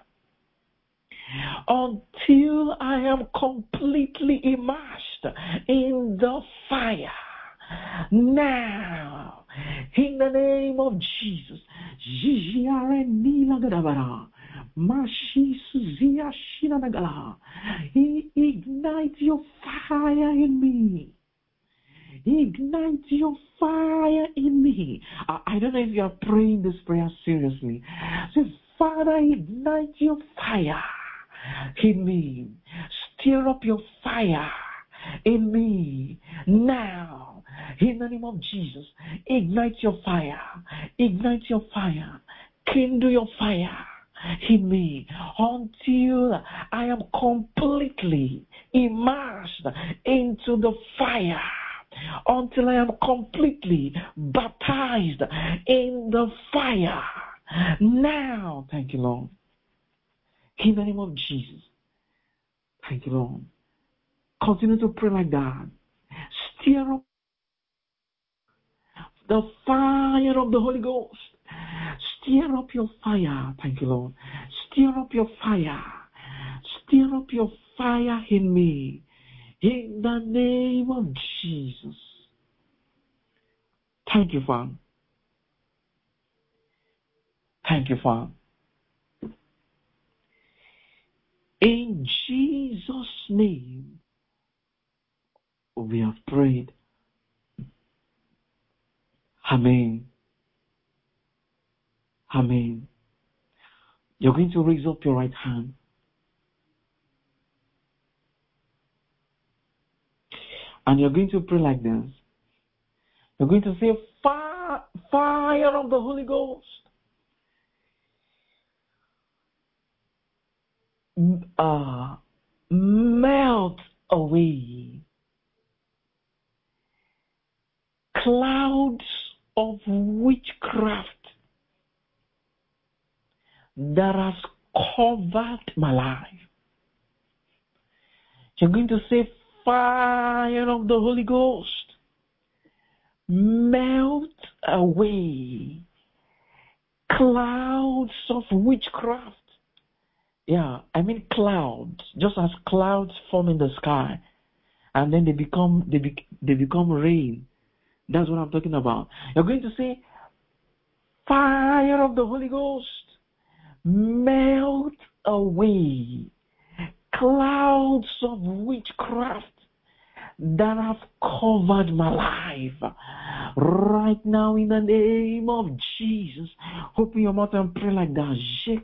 Until I am completely immersed in the fire. Now, in the name of Jesus, ignite your fire in me. Ignite your fire in me. I, I don't know if you are praying this prayer seriously. Say, Father, ignite your fire in me. Stir up your fire in me now. In the name of Jesus, ignite your fire. Ignite your fire. Kindle your fire in me until I am completely immersed into the fire. Until I am completely baptized in the fire. Now, thank you, Lord. In the name of Jesus. Thank you, Lord. Continue to pray like that. Stir up the fire of the Holy Ghost. Stir up your fire. Thank you, Lord. Stir up your fire. Stir up your fire in me. In the name of Jesus. Thank you, Father. Thank you, Father. In Jesus' name, we have prayed. Amen. Amen. You're going to raise up your right hand. And you're going to pray like this. You're going to say, fire, fire of the Holy Ghost. Uh, melt away clouds of witchcraft that has covered my life. You're going to say, fire of the Holy Ghost, melt away clouds of witchcraft. Yeah, I mean clouds, just as clouds form in the sky, and then they become they be, they become rain. That's what I'm talking about. You're going to say, fire of the Holy Ghost, melt away clouds of witchcraft that have covered my life. Right now, in the name of Jesus, open your mouth and pray like that.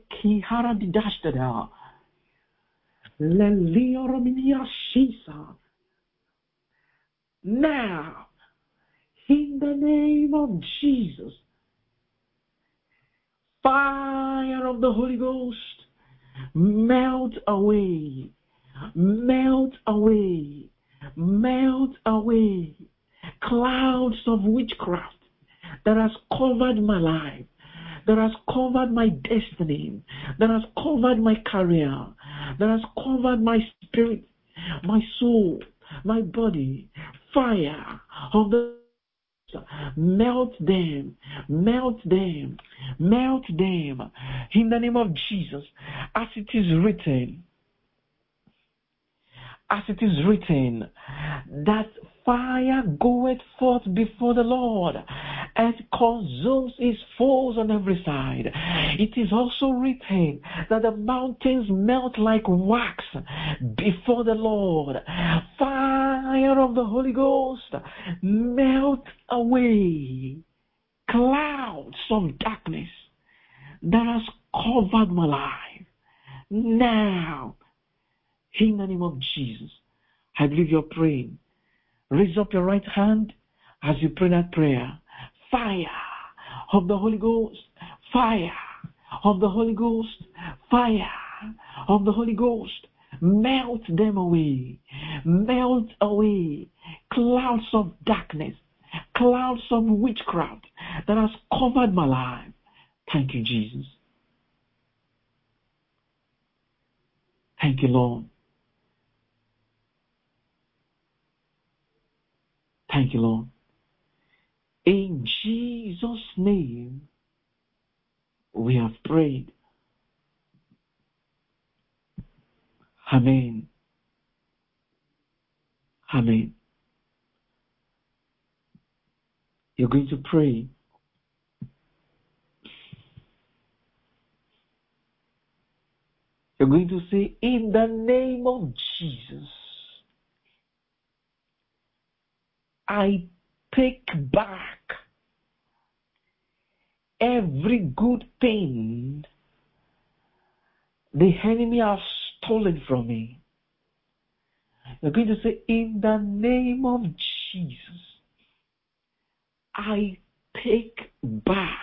Now, in the name of Jesus, fire of the Holy Ghost, melt away, melt away, melt away clouds of witchcraft that has covered my life, that has covered my destiny, that has covered my career, that has covered my spirit, my soul, my body. Fire of the melt them, melt them, melt them in the name of Jesus, as it is written. as it is written, that fire goeth forth before the Lord and consumes his foes on every side. It is also written that the mountains melt like wax before the Lord. Fire of the Holy Ghost, melt away clouds of darkness that has covered my life. Now, in the name of Jesus, I believe you're praying. Raise up your right hand as you pray that prayer. Fire of the Holy Ghost, fire of the Holy Ghost, fire of the Holy Ghost. Melt them away. Melt away clouds of darkness, clouds of witchcraft that has covered my life. Thank you, Jesus. Thank you, Lord. Thank you, Lord. In Jesus' name, we have prayed. Amen. Amen. You're going to pray. You're going to say, in the name of Jesus, I take back every good thing the enemy has stolen from me. You're going to say, in the name of Jesus, I take back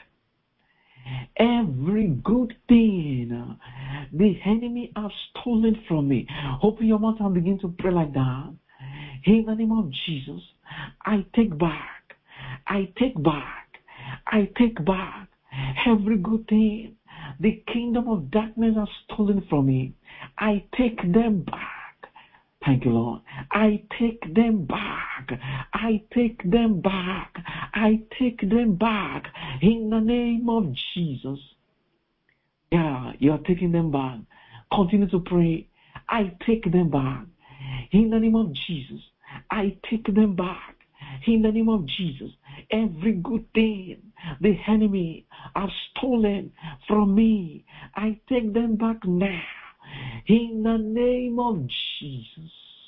every good thing the enemy has stolen from me. Open your mouth and begin to pray like that. In the name of Jesus, I take back, I take back, I take back every good thing the kingdom of darkness has stolen from me. I take them back. Thank you, Lord. I take them back. I take them back. I take them back in the name of Jesus. Yeah, you are taking them back. Continue to pray. I take them back in the name of Jesus. I take them back in the name of Jesus. Every good thing the enemy has stolen from me, I take them back now in the name of Jesus.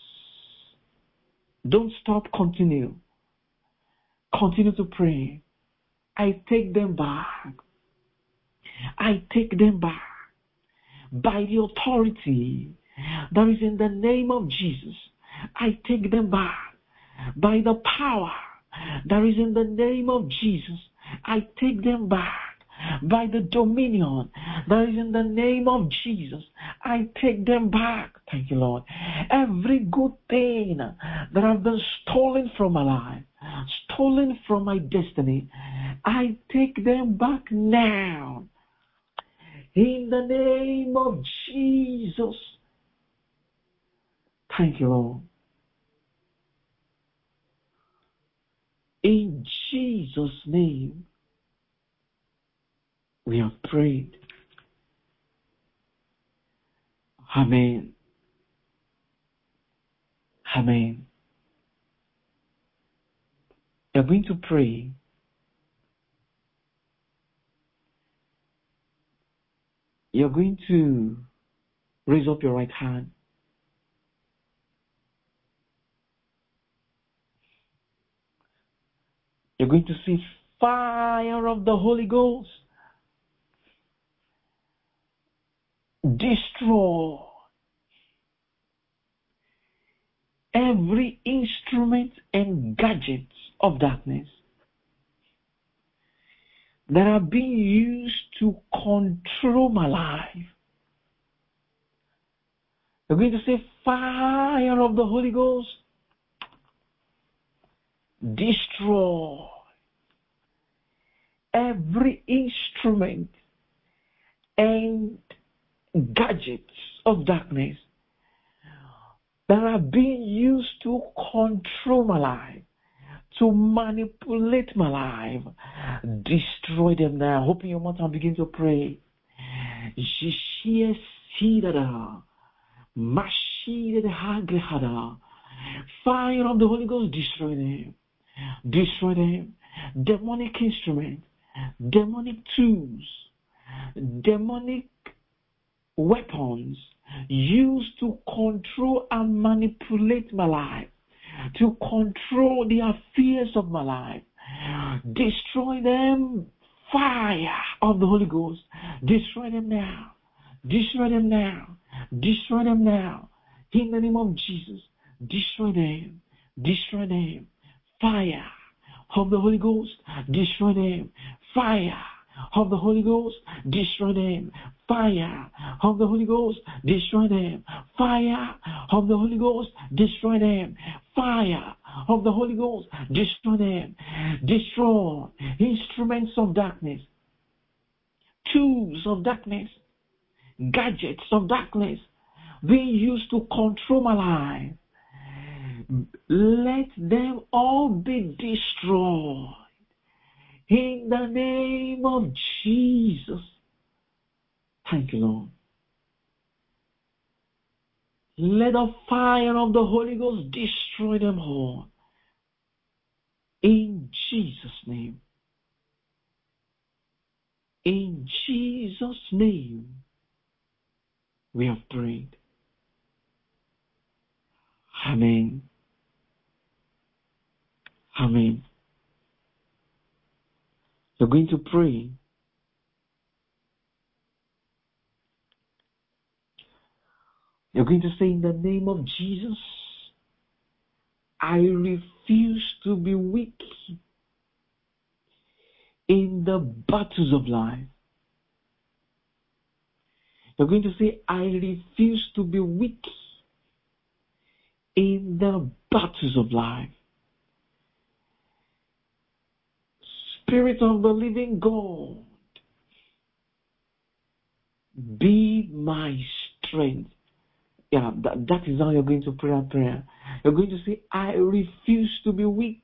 Don't stop, continue. Continue to pray. I take them back. I take them back by the authority that is in the name of Jesus. I take them back by the power that is in the name of Jesus. I take them back by the dominion that is in the name of Jesus. I take them back. Thank you, Lord. Every good thing that have been stolen from my life, stolen from my destiny, I take them back now. In the name of Jesus. Thank you, Lord. In Jesus' name, we have prayed. Amen. Amen. You're going to pray. You're going to raise up your right hand. You're going to see fire of the Holy Ghost. Destroy every instrument and gadget of darkness that are being used to control my life. You're going to say, fire of the Holy Ghost, destroy every instrument and gadgets of darkness that are being used to control my life, to manipulate my life. Destroy them now. Open your mouth and begin to pray. Mash Fire of the Holy Ghost, destroy them. Destroy them. Demonic instruments, demonic tools, demonic weapons used to control and manipulate my life, to control the affairs of my life. Destroy them. Fire of the Holy Ghost. Destroy them now. Destroy them now. Destroy them now. In the name of Jesus. Destroy them. Destroy them. Fire of the Holy Ghost. Destroy them. Fire of the Holy Ghost. Destroy them. Fire of the Holy Ghost. Destroy them. Fire of the Holy Ghost. Destroy them. Fire of the Holy Ghost. Destroy them. Destroy instruments of darkness, tools of darkness, gadgets of darkness being used to control my life. Let them all be destroyed in the name of Jesus. Thank you, Lord. Let the fire of the Holy Ghost destroy them all. In Jesus' name. In Jesus' name, we have prayed. Amen. Amen. You're going to pray. You're going to say, in the name of Jesus, I refuse to be weak in the battles of life. You're going to say, I refuse to be weak in the battles of life. Spirit of the living God, be my strength. Yeah, that, that is how you're going to pray a prayer. You're going to say, I refuse to be weak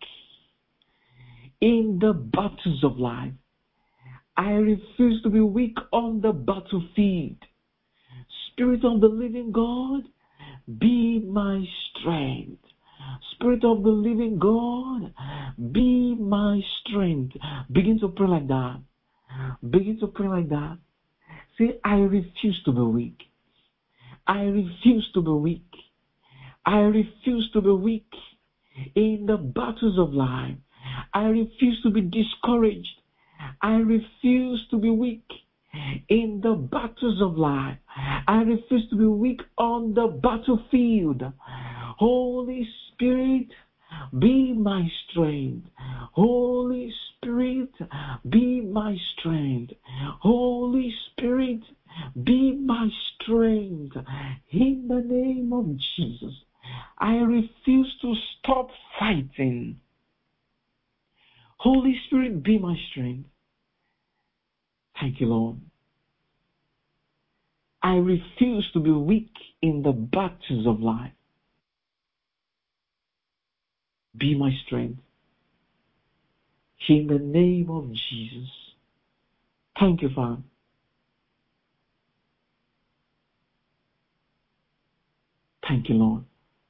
in the battles of life. I refuse to be weak on the battlefield. Spirit of the living God, be my strength. Spirit of the living God, be my strength. Begin to pray like that. Begin to pray like that. Say, I refuse to be weak. I refuse to be weak. I refuse to be weak in the battles of life. I refuse to be discouraged. I refuse to be weak in the battles of life. I refuse to be weak on the battlefield. Holy Spirit, be my strength. Holy Spirit, be my strength. Holy Spirit, be my strength. In the name of Jesus, I refuse to stop fighting. Holy Spirit, be my strength. Thank you, Lord. I refuse to be weak in the battles of life. Be my strength. In the name of Jesus. Thank you, Father. Thank you, Lord.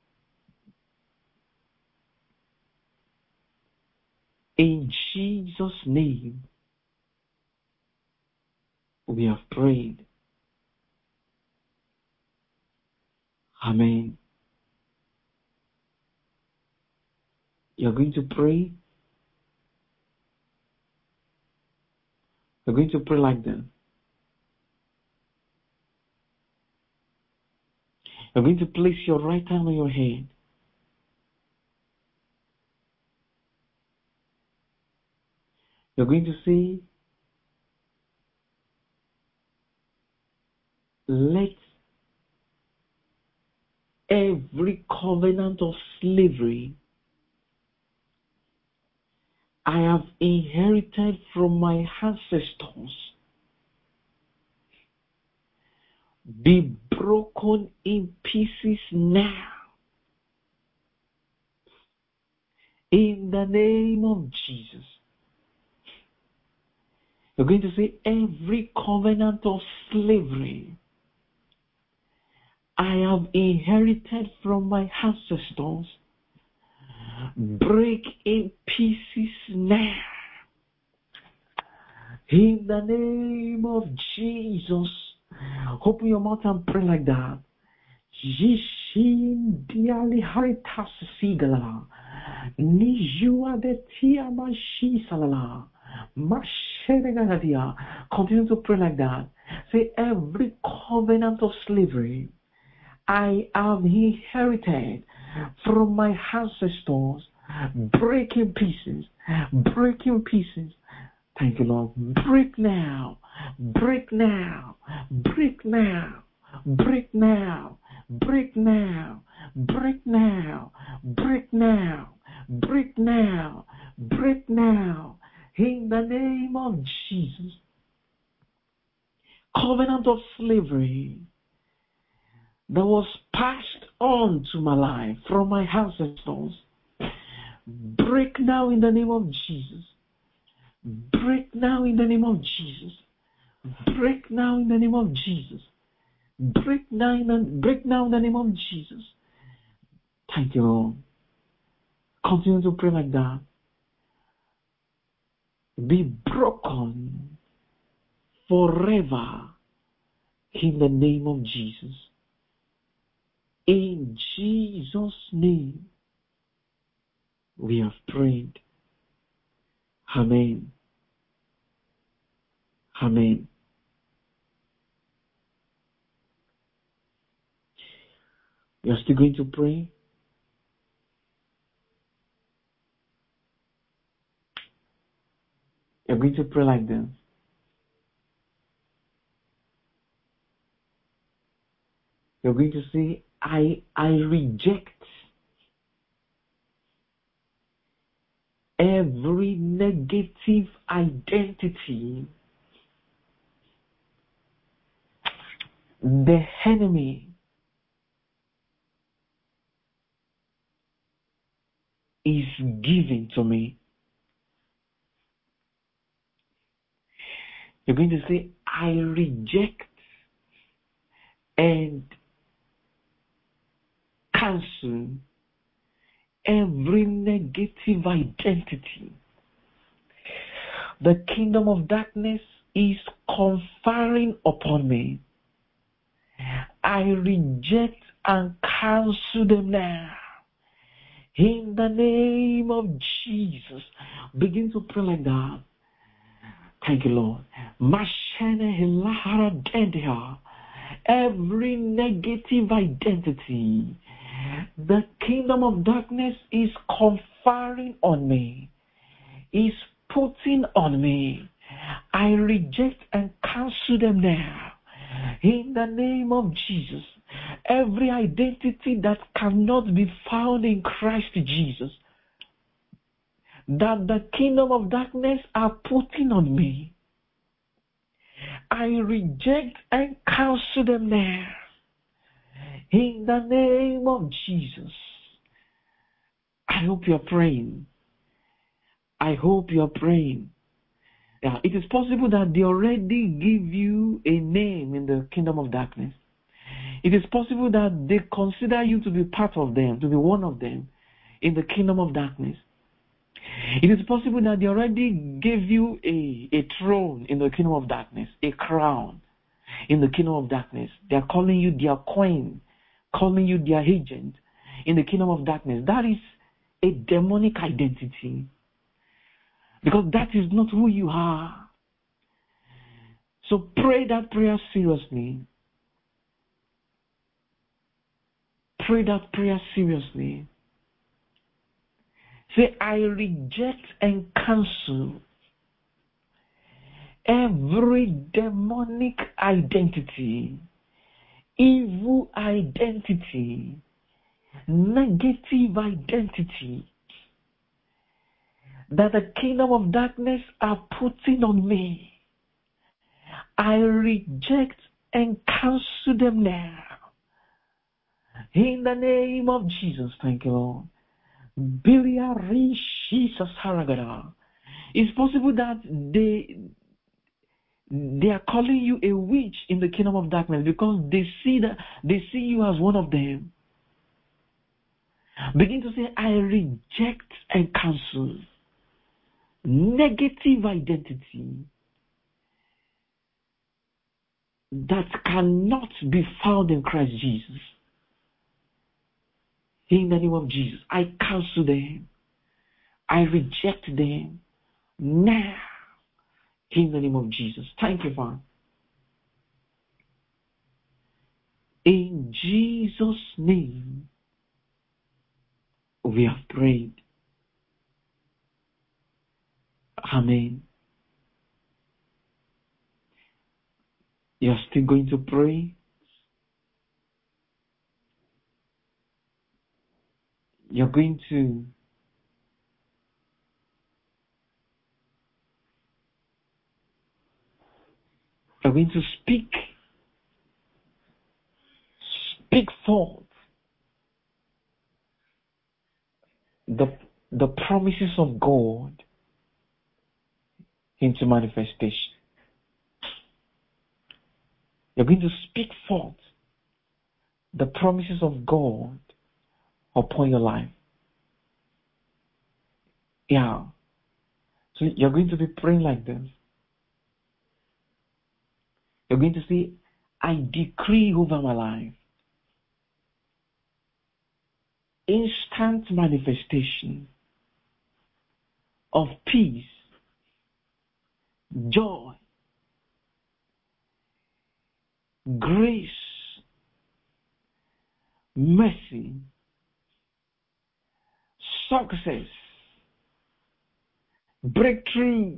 In Jesus' name, we have prayed. Amen. You're going to pray. You're going to pray like that. You're going to place your right hand on your head. You're going to say, let every covenant of slavery I have inherited from my ancestors be broken in pieces now. In the name of Jesus. You're going to say, every covenant of slavery I have inherited from my ancestors break in pieces now. In the name of Jesus. Open your mouth and pray like that. Yishin diali haritas sigala. Nijua de tia mashi salala. Mashereganadia. Continue to pray like that. Say, every covenant of slavery I have inherited from my ancestors, break in pieces, break in pieces. Thank you, Lord. Break now, break now, break now, break now, break now, break now, break now, break now, break now. In the name of Jesus. Covenant of slavery that was passed on to my life from my ancestors, break now in the name of Jesus. Break now in the name of Jesus. Break now in the name of Jesus. Break now in the, break now in the name of Jesus. Thank you, Lord. Continue to pray like that. Be broken forever in the name of Jesus. In Jesus' name, we have prayed. Amen. Amen. We are still going to pray. We are going to pray like this. We are going to say, I, I reject every negative identity the enemy is giving to me. You're going to say, I reject and cancel every negative identity the kingdom of darkness is conferring upon me. I reject and cancel them now. In the name of Jesus. Begin to pray like that. Thank you, Lord. Every negative identity the kingdom of darkness is conferring on me, is putting on me, I reject and cancel them now. In the name of Jesus. Every identity that cannot be found in Christ Jesus, that the kingdom of darkness are putting on me, I reject and cancel them now. In the name of Jesus. I hope you're praying. I hope you're praying. Yeah, it is possible that they already give you a name in the kingdom of darkness. It is possible that they consider you to be part of them, to be one of them in the kingdom of darkness. It is possible that they already gave you a, a throne in the kingdom of darkness, a crown in the kingdom of darkness. They are calling you their queen, calling you their agent in the kingdom of darkness. That is a demonic identity, because that is not who you are. So pray that prayer seriously. Pray that prayer seriously. Say, I reject and cancel every demonic identity, evil identity, negative identity that the kingdom of darkness are putting on me. I reject and cancel them now. In the name of Jesus. Thank you, Lord. It's possible that they They are calling you a witch in the kingdom of darkness because they see that they see you as one of them. Begin to say, I reject and cancel negative identity that cannot be found in Christ Jesus. In the name of Jesus, I cancel them. I reject them now. In the name of Jesus. Thank you, Father. In Jesus' name, we have prayed. Amen. You are still going to pray? You're going to You're going to speak speak forth the the promises of God into manifestation. You're going to speak forth the promises of God upon your life. Yeah. So you're going to be praying like this. You're going to say, I decree over my life instant manifestation of peace, joy, grace, mercy, success, breakthroughs,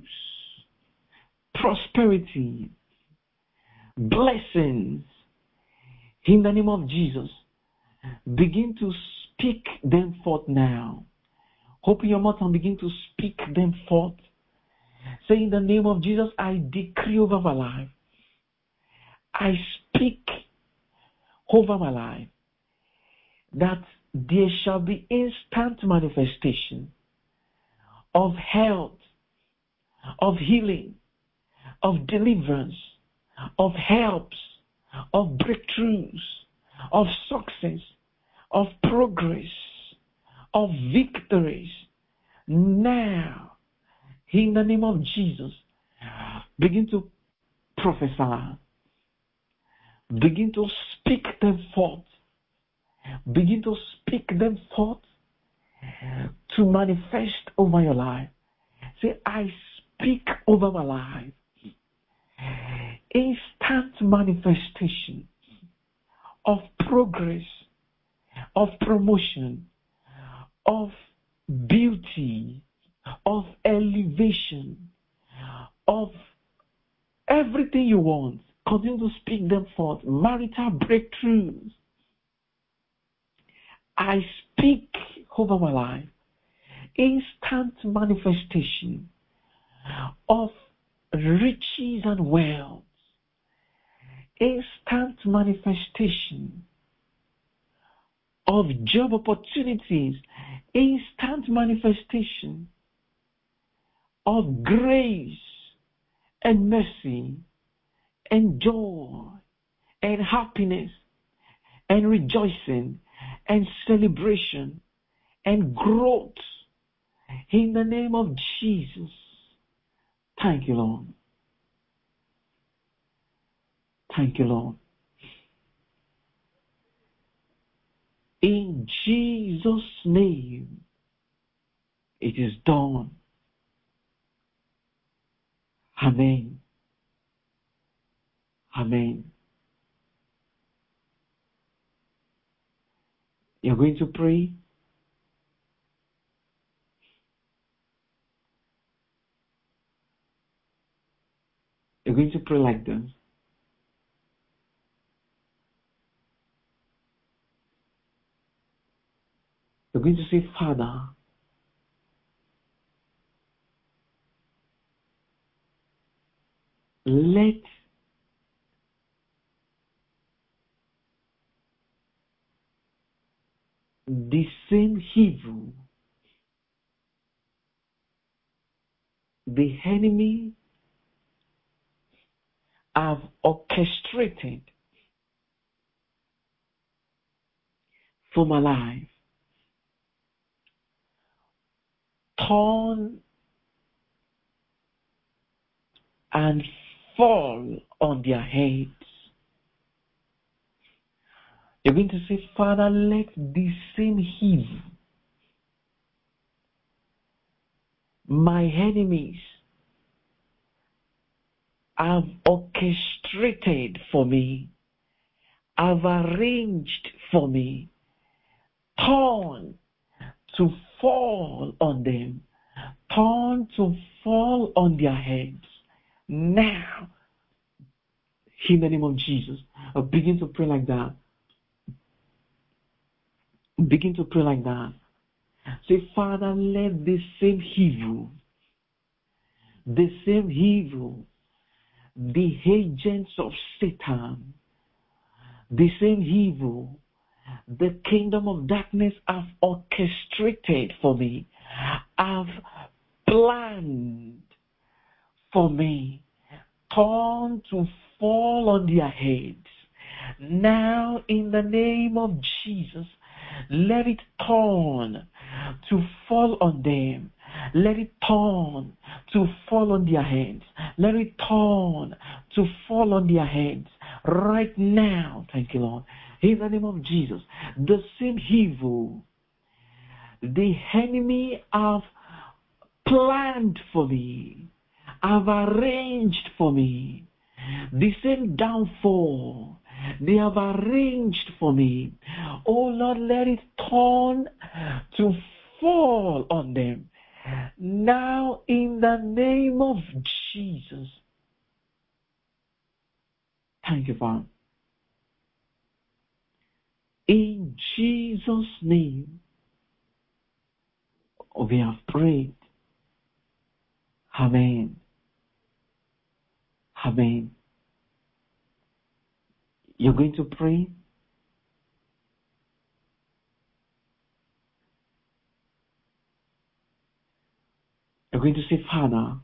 prosperity, blessings. In the name of Jesus, begin to speak them forth now. Open your mouth and begin to speak them forth. Say, in the name of Jesus, I decree over my life. I speak over my life that there shall be instant manifestation of health, of healing, of deliverance, of helps, of breakthroughs, of success, of progress, of victories. Now, in the name of Jesus, begin to prophesy. Begin to speak them forth. Begin to speak them forth to manifest over your life. Say, I speak over my life. Instant manifestation of progress, of promotion, of beauty, of elevation, of everything you want. Continue to speak them forth. Marital breakthroughs. I speak over my life. Instant manifestation of riches and wealth. Instant manifestation of job opportunities. Instant manifestation of grace and mercy and joy and happiness and rejoicing and celebration and growth in the name of Jesus. Thank you, Lord. Thank you, Lord. In Jesus' name, it is done. Amen. Amen. You're going to pray. You're going to pray like this. You're going to say, Father, let the same evil the enemy have orchestrated for my life turn and fall on their heads. You're going to say, Father, let the same evil my enemies have orchestrated for me, have arranged for me, turn to fall on them, turn to fall on their heads. Now, in the name of Jesus, uh, begin to pray like that. Begin to pray like that. Say, Father, let the same evil, the same evil, the agents of Satan, the same evil, the kingdom of darkness have orchestrated for me, have planned for me, turn to fall on their heads. Now, in the name of Jesus, let it turn to fall on them. Let it turn to fall on their heads. Let it turn to fall on their heads. Right now, thank you, Lord. In the name of Jesus, the same evil the enemy have planned for me, have arranged for me, the same downfall they have arranged for me. Oh Lord, let it turn to fall on them. Now, in the name of Jesus. Thank you, Father. In Jesus' name, we have prayed. Amen. Amen. You're going to pray. You're going to say, Father,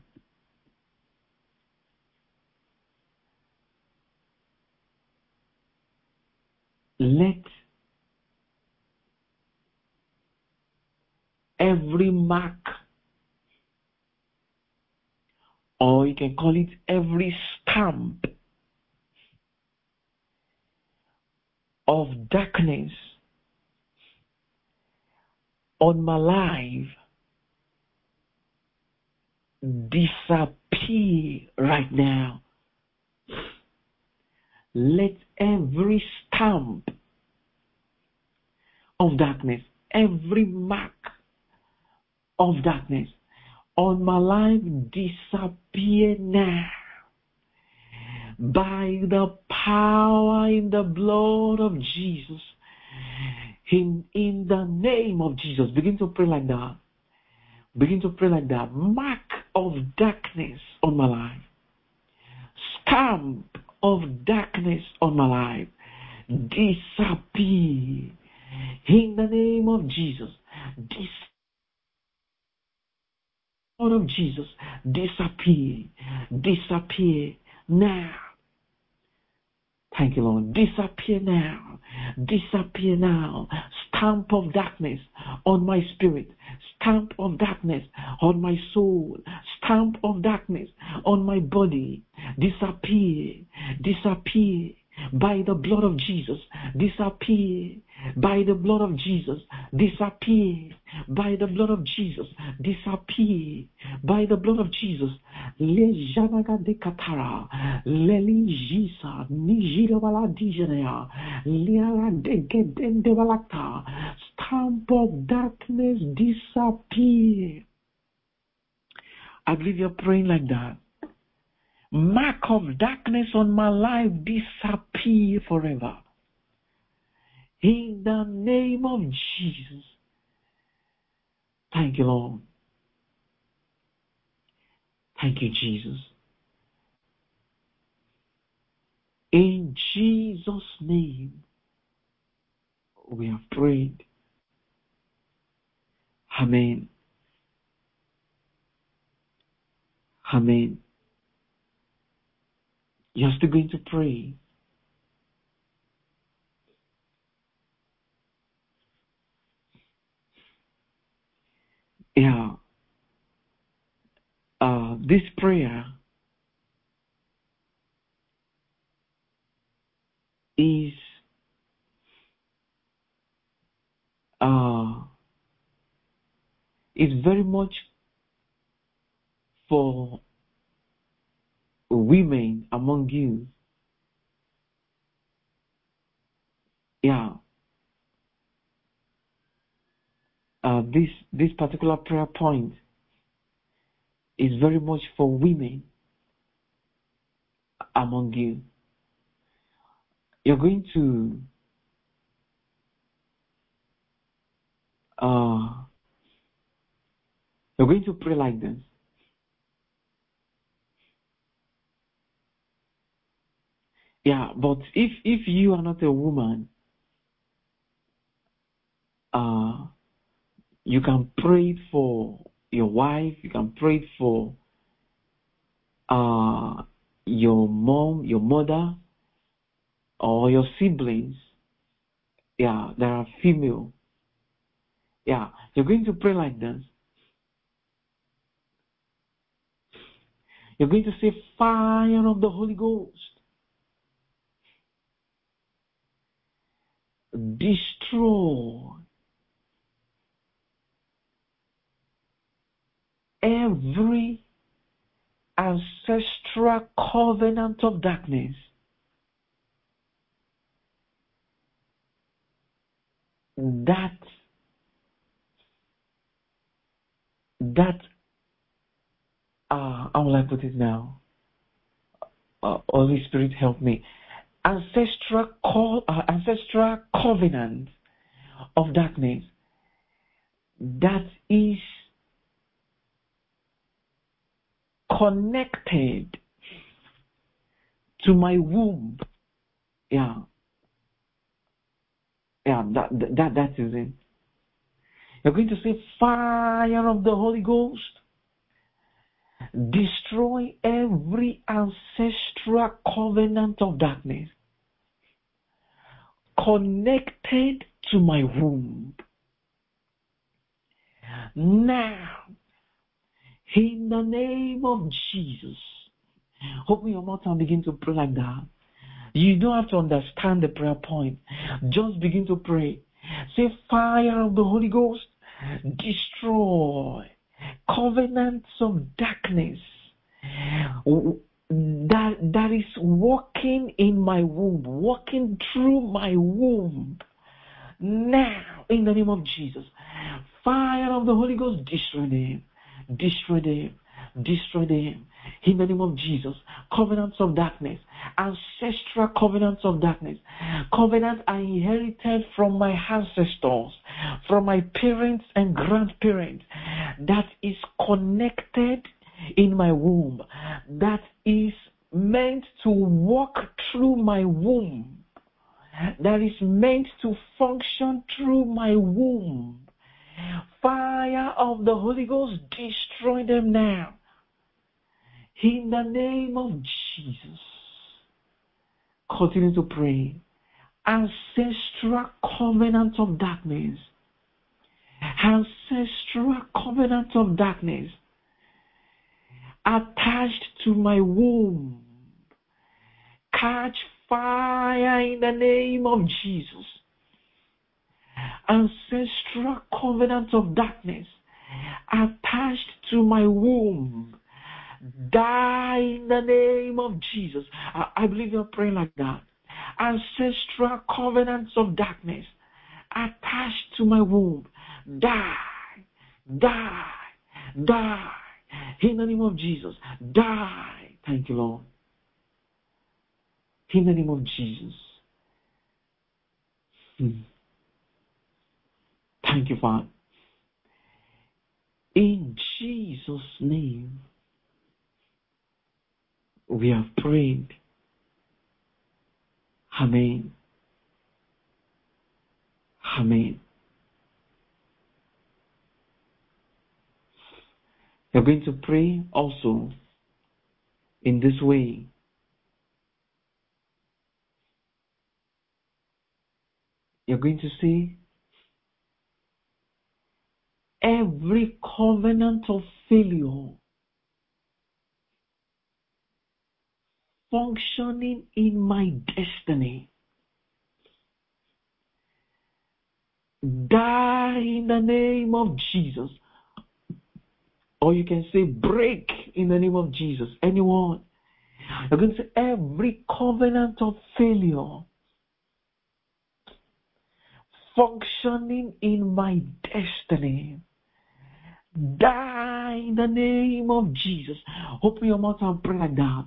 let every mark, or you can call it every stamp of darkness on my life disappear right now. Let every stamp of darkness, every mark of darkness on my life disappear now. By the power in the blood of Jesus. In, in the name of Jesus. Begin to pray like that. Begin to pray like that. Mark of darkness on my life. Stamp of darkness on my life. Disappear. In the name of Jesus. Disappear. Of Jesus. Disappear. Disappear now. Thank you, Lord. Disappear now. Disappear now. Stamp of darkness on my spirit. Stamp of darkness on my soul. Stamp of darkness on my body. Disappear. Disappear. By the blood of Jesus. Disappear. By the blood of Jesus. Disappear. By the blood of Jesus. Disappear. By the blood of Jesus. Le janaga de katara. Leli jisa. Nijira wala dijanea. Liara de geden de walakta. Stamp of darkness disappear. I believe you're praying like that. Mark of darkness on my life disappear forever. In the name of Jesus. Thank you, Lord. Thank you, Jesus. In Jesus' name, we have prayed. Amen. Amen. You're still going to pray. Yeah. Uh, this prayer is uh, is very much for women among you. Yeah. Uh, this this particular prayer point is very much for women among you. You're going to uh, you're going to pray like this. Yeah, but if if you are not a woman, uh, you can pray for your wife. You can pray for uh, your mom, your mother, or your siblings. Yeah, there are female. Yeah, you're going to pray like this. You're going to say, fire of the Holy Ghost, destroy every ancestral covenant of darkness that that uh how will I put it now? Uh, Holy Spirit, help me. Ancestral co- uh, ancestral covenant of darkness that is connected to my womb. Yeah, yeah, that that that is it. You're going to say, fire of the Holy Ghost, destroy every ancestral covenant of darkness connected to my womb. Now, in the name of Jesus, open your mouth and begin to pray like that. You don't have to understand the prayer point. Just begin to pray. Say, fire of the Holy Ghost, destroy covenants of darkness that, that is walking in my womb, walking through my womb. Now, in the name of Jesus, fire of the Holy Ghost, destroy them, destroy them, destroy them. In the name of Jesus, covenants of darkness, ancestral covenants of darkness, covenants I inherited from my ancestors, from my parents and grandparents, that is connected in my womb, that is meant to walk through my womb, that is meant to function through my womb. Fire of the Holy Ghost, destroy them now. In the name of Jesus. Continue to pray. Ancestral covenant of darkness. Ancestral covenant of darkness attached to my womb. Catch fire in the name of Jesus. Ancestral covenant of darkness attached to my womb. Die in the name of Jesus. I, I believe you're praying like that. Ancestral covenants of darkness attached to my womb. Die. Die. Die. In the name of Jesus. Die. Thank you, Lord. In the name of Jesus. Hmm. Thank you, Father. In Jesus' name, we have prayed. Amen. Amen. You're going to pray also in this way. You're going to say, every covenant of failure functioning in my destiny, die in the name of Jesus. Or you can say, break in the name of Jesus. Anyone? You're going to say, every covenant of failure functioning in my destiny, die in the name of Jesus. Open your mouth and pray like that.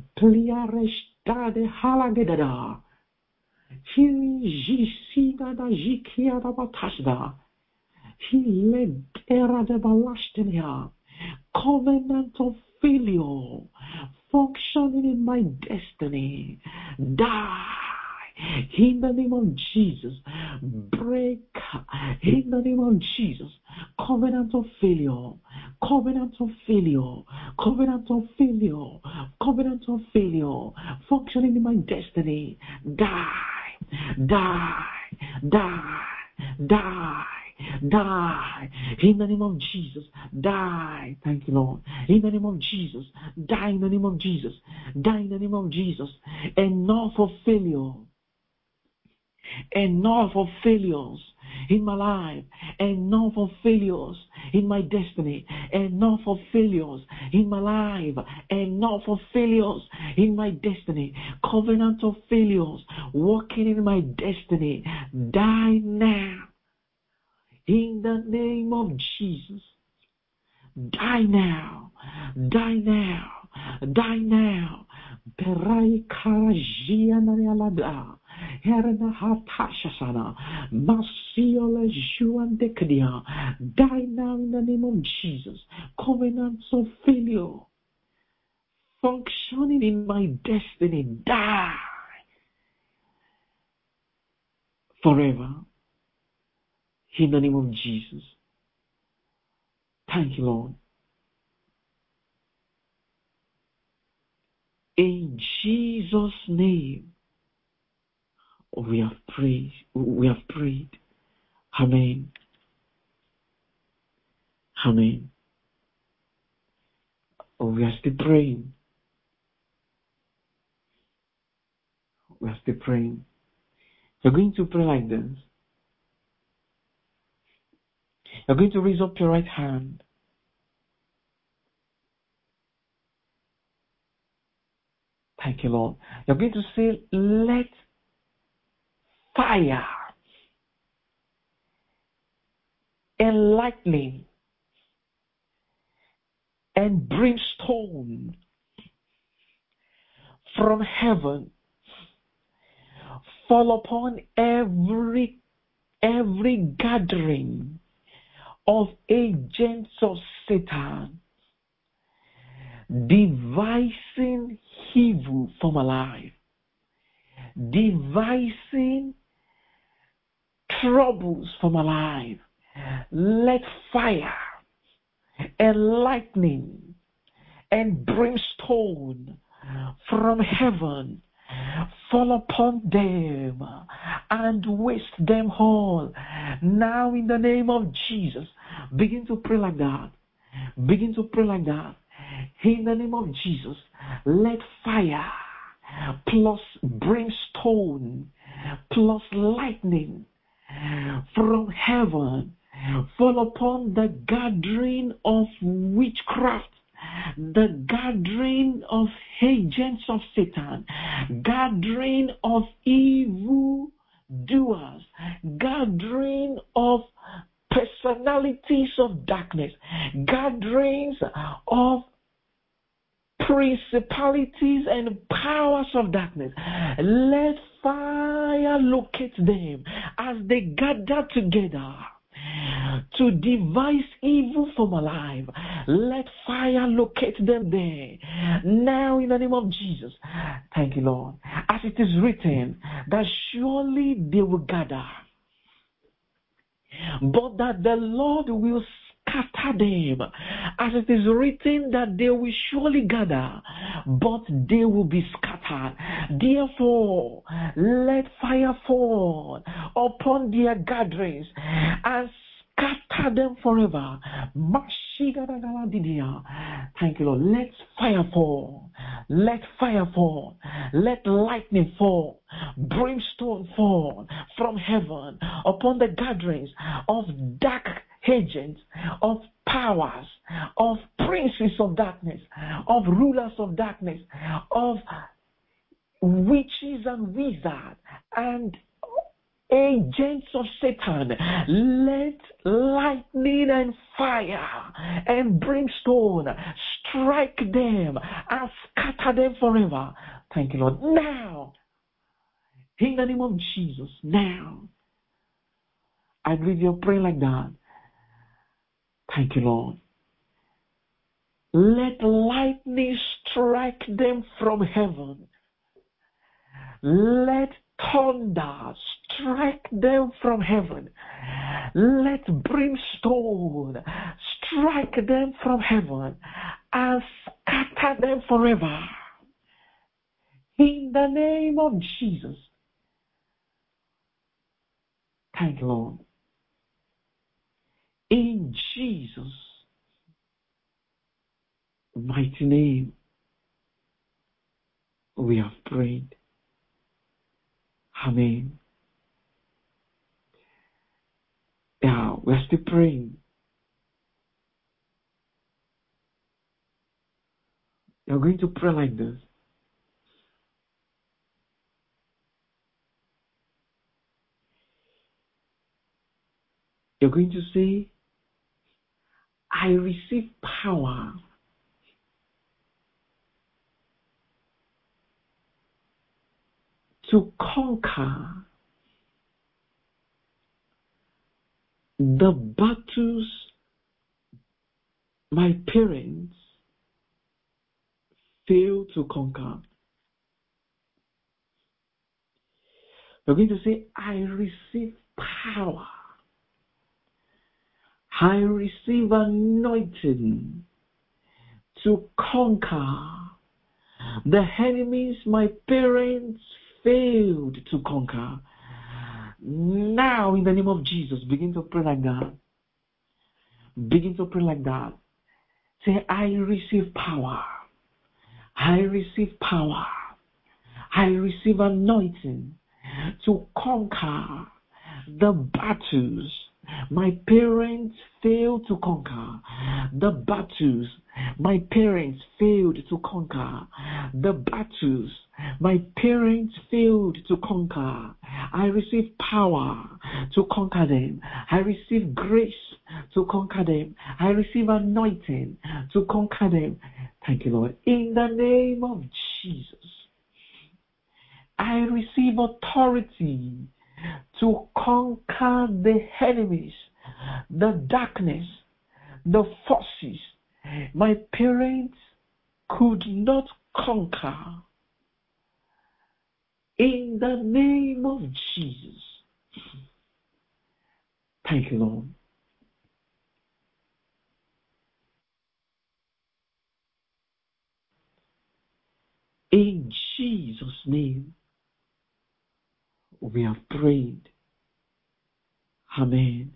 Covenant of failure functioning in my destiny, die in the name of Jesus. Break in the name of Jesus. Covenant of failure, covenant of failure, covenant of failure, covenant of failure functioning in my destiny, die, die, die, die. Die in the name of Jesus. Die. Thank you, Lord. In the name of Jesus. Die in the name of Jesus. Die in the name of Jesus. Enough of failure. Enough of failures in my life. Enough of failures in my destiny. Enough of failures in my life. Enough of failures in my destiny. Covenant of failures working in my destiny. Die now. In the name of Jesus, die now, die now, die now. Perai karajia narialada, herna hatashasana, masiole juan decadia. Die now in the name of Jesus. Covenants of failure functioning in my destiny, die forever. In the name of Jesus. Thank you, Lord. In Jesus' name, we have prayed. We have prayed. Amen. Amen. Oh, we are still praying. We are still praying. We're going to pray like this. You're going to raise up your right hand. Thank you, Lord. You're going to say, let fire and lightning and brimstone from heaven fall upon every every gathering of agents of Satan, devising evil for my life, devising troubles for my life. Let fire and lightning and brimstone from heaven fall upon them and waste them all. Now in the name of Jesus, begin to pray like that. Begin to pray like that. In the name of Jesus, let fire plus brimstone plus lightning from heaven fall upon the gathering of witchcraft, the gathering of agents of Satan, gathering of evil doers, gathering of personalities of darkness, gatherings of principalities and powers of darkness. Let fire locate them as they gather together to devise evil for my life. Let fire locate them there. Now in the name of Jesus. Thank you, Lord. As it is written, that surely they will gather, but that the Lord will scatter them. As it is written that they will surely gather, but they will be scattered. Therefore, let fire fall upon their gatherings and scatter them forever. Thank you, Lord. Let fire fall. Let fire fall. Let lightning fall. Brimstone fall from heaven upon the gatherings of dark agents, of powers, of princes of darkness, of rulers of darkness, of witches and wizards, and agents of Satan. Let lightning and fire and brimstone strike them and scatter them forever. Thank you, Lord. Now, in the name of Jesus, now, I believe you're praying like that. Thank you, Lord. Let lightning strike them from heaven. Let thunder strike them from heaven. Let brimstone strike them from heaven and scatter them forever. In the name of Jesus. Thank you, Lord. In Jesus' mighty name, we have prayed. Amen. Yeah, we're still praying. You're going to pray like this. You're going to say, I receive power to conquer the battles my parents failed to conquer. You're going to say, I receive power. I receive anointing to conquer the enemies my parents failed to conquer. Now, in the name of Jesus, begin to pray like that. Begin to pray like that. Say, I receive power. I receive power. I receive anointing to conquer the battles my parents failed to conquer. The battles my parents failed to conquer. The battles my parents failed to conquer. I receive power to conquer them. I receive grace to conquer them. I receive anointing to conquer them. Thank you, Lord. In the name of Jesus, I receive authority to conquer the enemies, the darkness, the forces my parents could not conquer. In the name of Jesus. Thank you, Lord. In Jesus' name, we have prayed. Amen.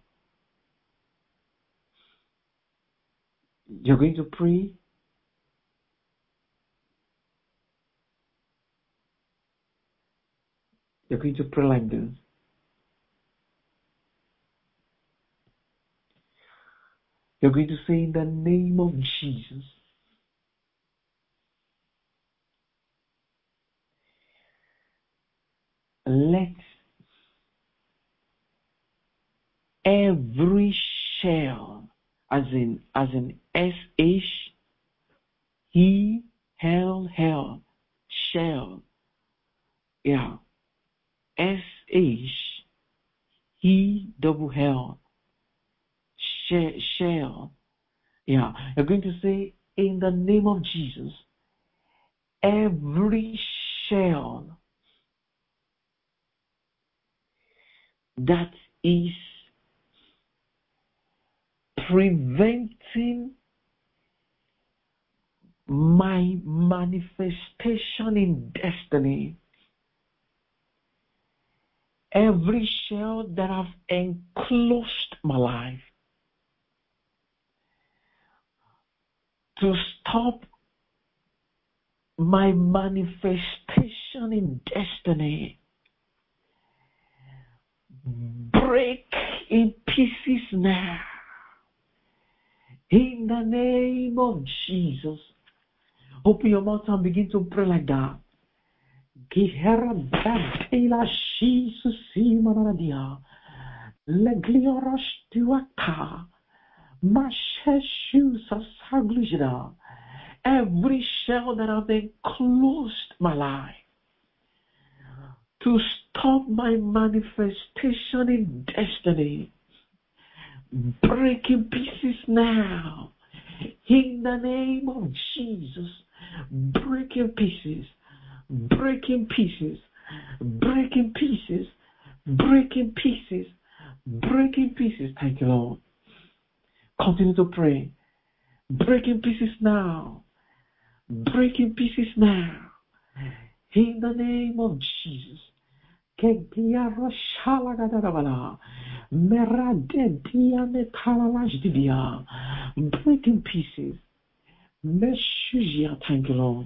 You're going to pray. You're going to pray like this. You're going to say, in the name of Jesus, let every shell, as in as in S H E L L, shell, yeah, S H E double L, shell, yeah. You're going to say, in the name of Jesus, every shell that is preventing my manifestation in destiny, every shell that have enclosed my life to stop my manifestation in destiny, break in pieces now. In the name of Jesus. Open your mouth and begin to pray like that. Every shell that have enclosed my life to stop my manifestation in destiny, break in pieces now. In the name of Jesus, break in pieces, break in pieces, break in pieces, break in pieces, break in pieces. Thank you, Lord. Continue to pray. Break in pieces now. Break in pieces now. In the name of Jesus. Break in pieces. Thank you, Lord.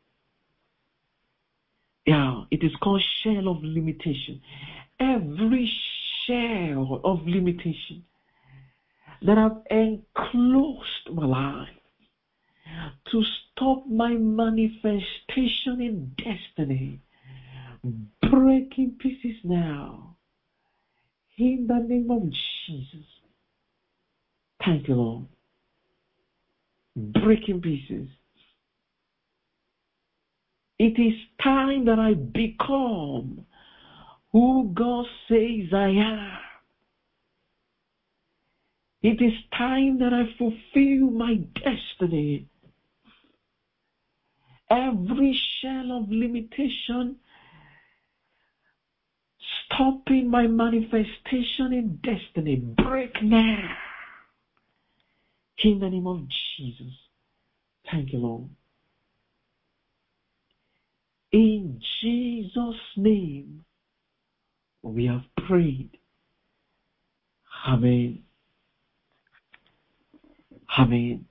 Yeah, it is called shell of limitation. Every shell of limitation that have enclosed my life to stop my manifestation in destiny, break in pieces now. In the name of Jesus. Thank you, Lord. Break in pieces. It is time that I become who God says I am. It is time that I fulfill my destiny. Every shell of limitation stopping my manifestation in destiny, break now. In the name of Jesus. Thank you, Lord. In Jesus' name, we have prayed. Amen. Amen.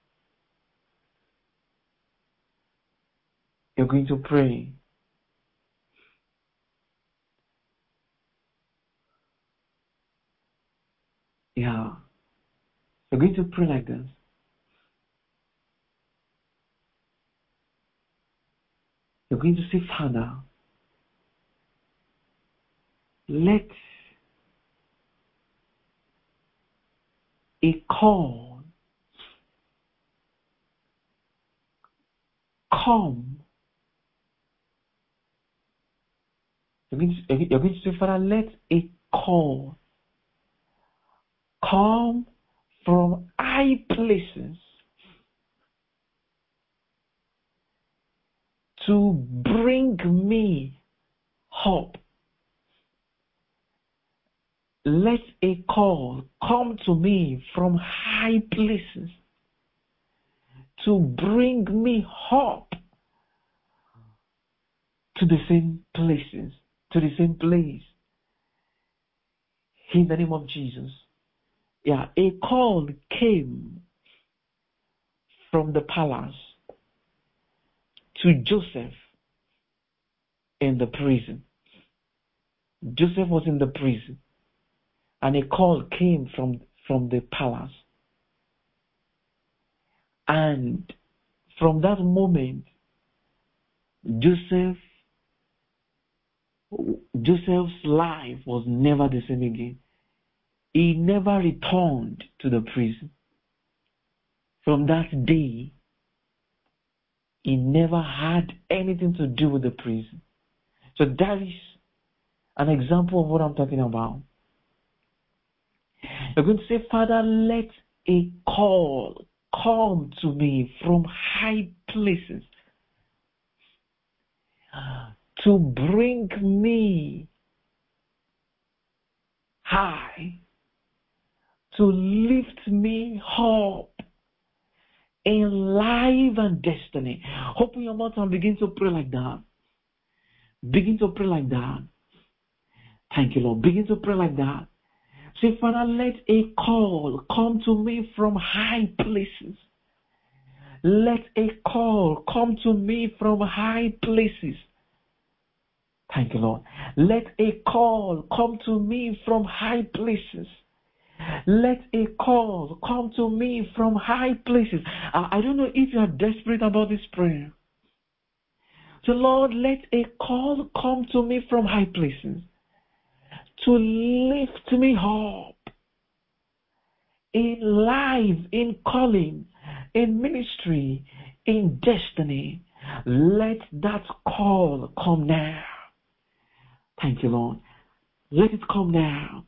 You're going to pray. Yeah. You're going to pray like this. You're going to say, Father, let a call come. You're going to, you're going to say, Father, let a call come from high places to bring me hope. Let a call come to me from high places to bring me hope to the same places, to the same place. In the name of Jesus. Yeah, a call came from the palace to Joseph in the prison. Joseph was in the prison, and a call came from, from the palace. And from that moment, Joseph, Joseph's life was never the same again. He never returned to the prison. From that day, he never had anything to do with the prison. So that is an example of what I'm talking about. You're going to say, Father, let a call come to me from high places to bring me high, to lift me up in life and destiny. Open your mouth and begin to pray like that. Begin to pray like that. Thank you, Lord. Begin to pray like that. Say, Father, let a call come to me from high places. Let a call come to me from high places. Thank you, Lord. Let a call come to me from high places. Let a call come to me from high places. Uh, I don't know if you are desperate about this prayer. So, Lord, let a call come to me from high places to lift me up in life, in calling, in ministry, in destiny. Let that call come now. Thank you, Lord. Let it come now.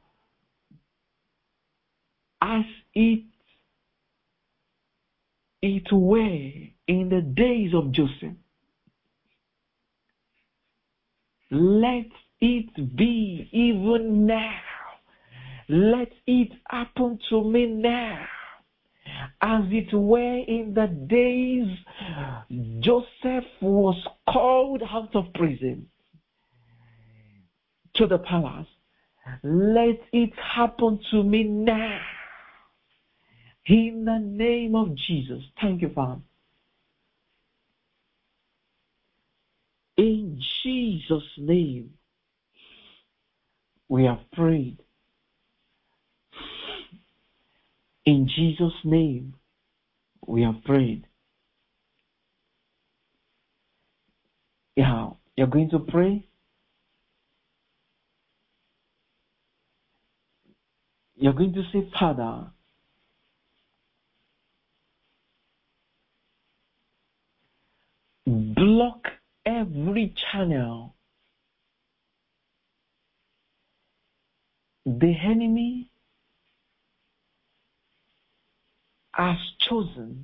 As it, it were in the days of Joseph. Let it be even now. Let it happen to me now. As it were in the days Joseph was called out of prison to the palace. Let it happen to me now. In the name of Jesus. Thank you, Father. In Jesus' name, we have prayed. In Jesus' name, we have prayed. Yeah, you're going to pray. You're going to say, Father, block every channel the enemy has chosen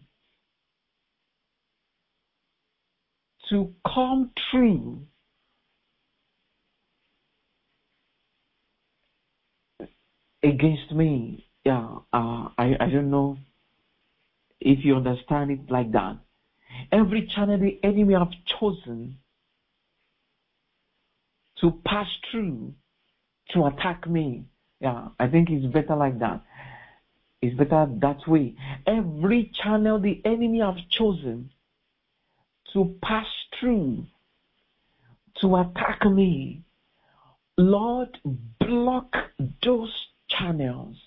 to come through against me. Yeah, uh, I, I don't know if you understand it like that. Every channel the enemy have chosen to pass through to attack me. Yeah, I think it's better like that. It's better that way. Every channel the enemy have chosen to pass through to attack me, Lord, block those channels.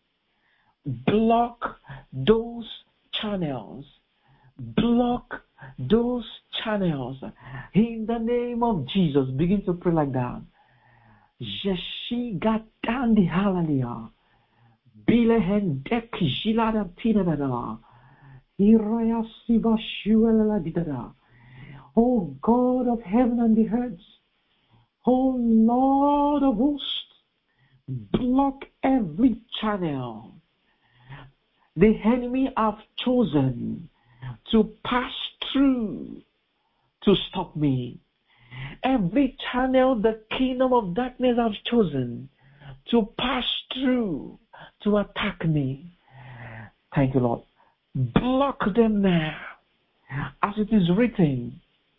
Block those channels. Block those channels. In the name of Jesus, begin to pray like that. Jeshigatandi hallelujah. Bilehen dek jilada tidada. Hiraya siba shuela didada. Oh God of heaven and the earth, oh Lord of hosts, block every channel the enemy have chosen to pass through to stop me. Every channel the kingdom of darkness have chosen to pass through to attack me. Thank you, Lord. Block them now. As it is written,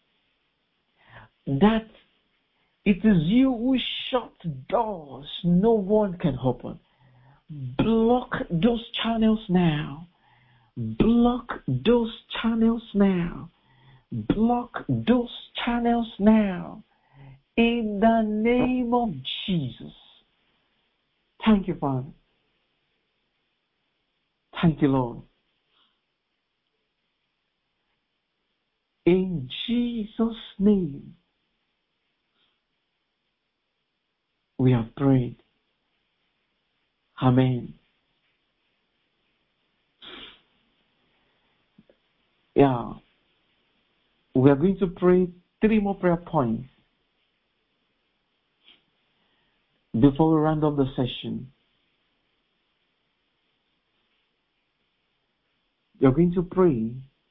that it is you who shut doors no one can open. Block those channels now. Block those channels now. Block those channels now. In the name of Jesus. Thank you, Father. Thank you, Lord. In Jesus' name, we have prayed. Amen. Yeah. We are going to pray three more prayer points before we round up the session. You're going to pray.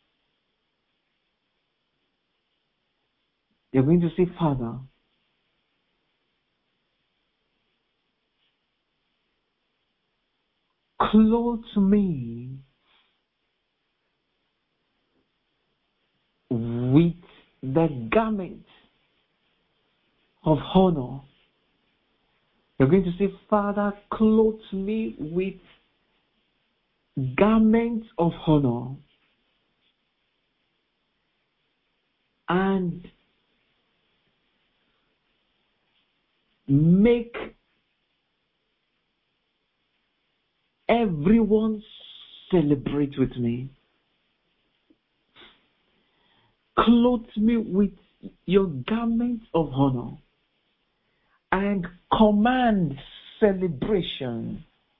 You're going to say, Father, clothe me with the garment of honor You're going to say, Father, clothe me with garments of honor and make everyone celebrate with me. Clothe me with your garments of honor and command celebration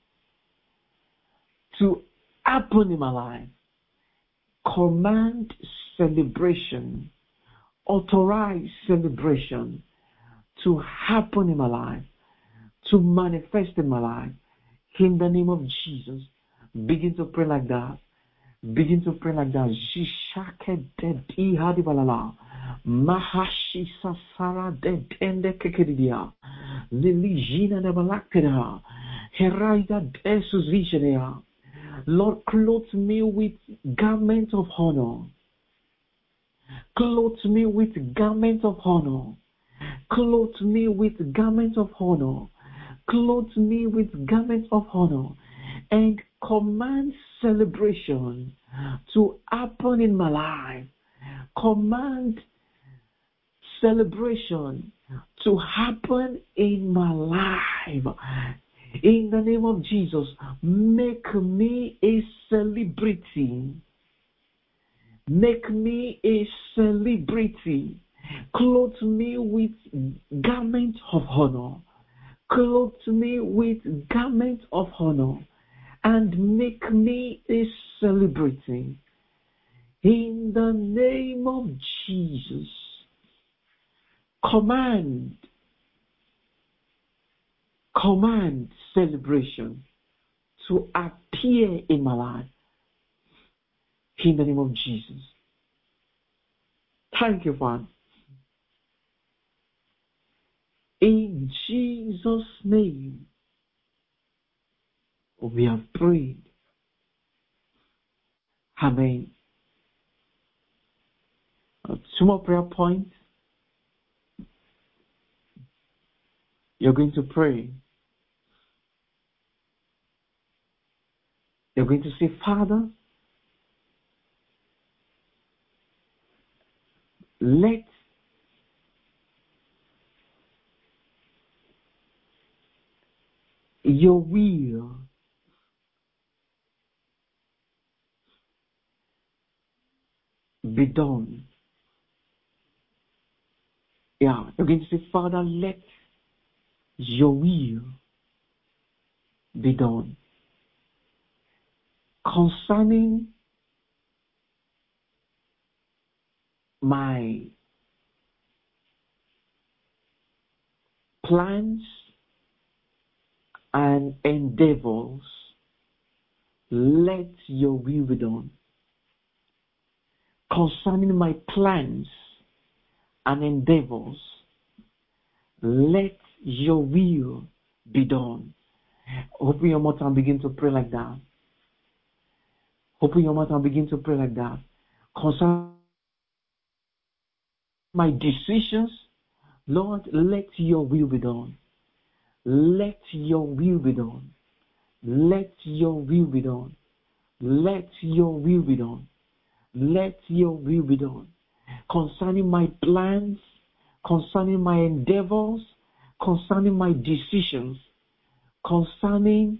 to happen in my life. Command celebration, authorize celebration to happen in my life, to manifest in my life. In the name of Jesus, begin to pray like that. Begin to pray like that. Jishake de ihadi balala. Mahashi sasara de tende kekedidia. Lilijina de balakeda. Heraida de suzvisionea. Lord, clothe me with garments of honor. Clothe me with garments of honor. Clothe me with garments of honor. Clothe me with garments of honor. And command celebration to happen in my life. Command celebration to happen in my life. In the name of Jesus, make me a celebrity. Make me a celebrity. Clothe me with garments of honor. Clothe me with garments of honor. And make me a celebrity. In the name of Jesus, command, command celebration to appear in my life. In the name of Jesus. Thank you, Father. In Jesus' name, we have prayed. Amen. Uh, two more prayer points. You're going to pray. You're going to say, Father, let your will be done. Yeah, you're going to say, Father, let your will be done concerning my plans and endeavors. Let your will be done concerning my plans and endeavors. Let your will be done. Open your mouth and begin to pray like that. Open your mouth and begin to pray like that. Concerning my decisions, Lord, let your will be done. Let your will be done. Let your will be done. Let your will be done. Let your will be done. Concerning my plans, concerning my endeavors, concerning my decisions, concerning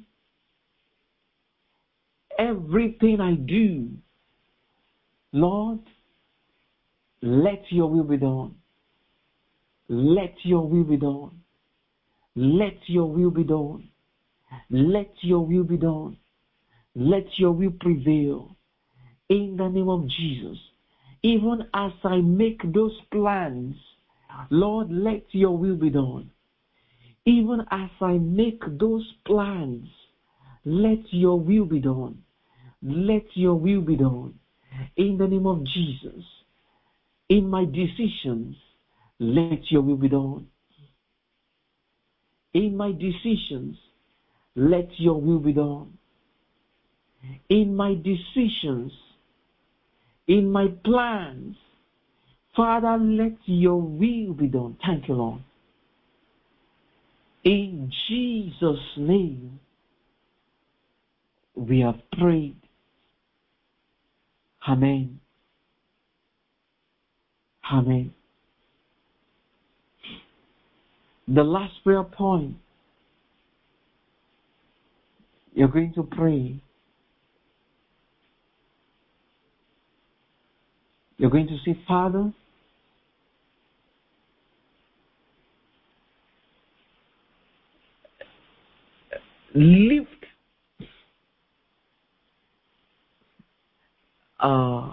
everything I do, Lord, let your will be done. Let your will be done. Let your will be done. Let your will be done. Let your will prevail. In the name of Jesus. Even as I make those plans, Lord, let your will be done. Even as I make those plans, let your will be done. Let your will be done. In the name of Jesus. In my decisions, let your will be done. In my decisions, let your will be done. In my decisions, in my plans, Father, let your will be done. Thank you, Lord. In Jesus' name, we have prayed. Amen. Amen. The last prayer point, you're going to pray. You're going to say, Father, lift uh,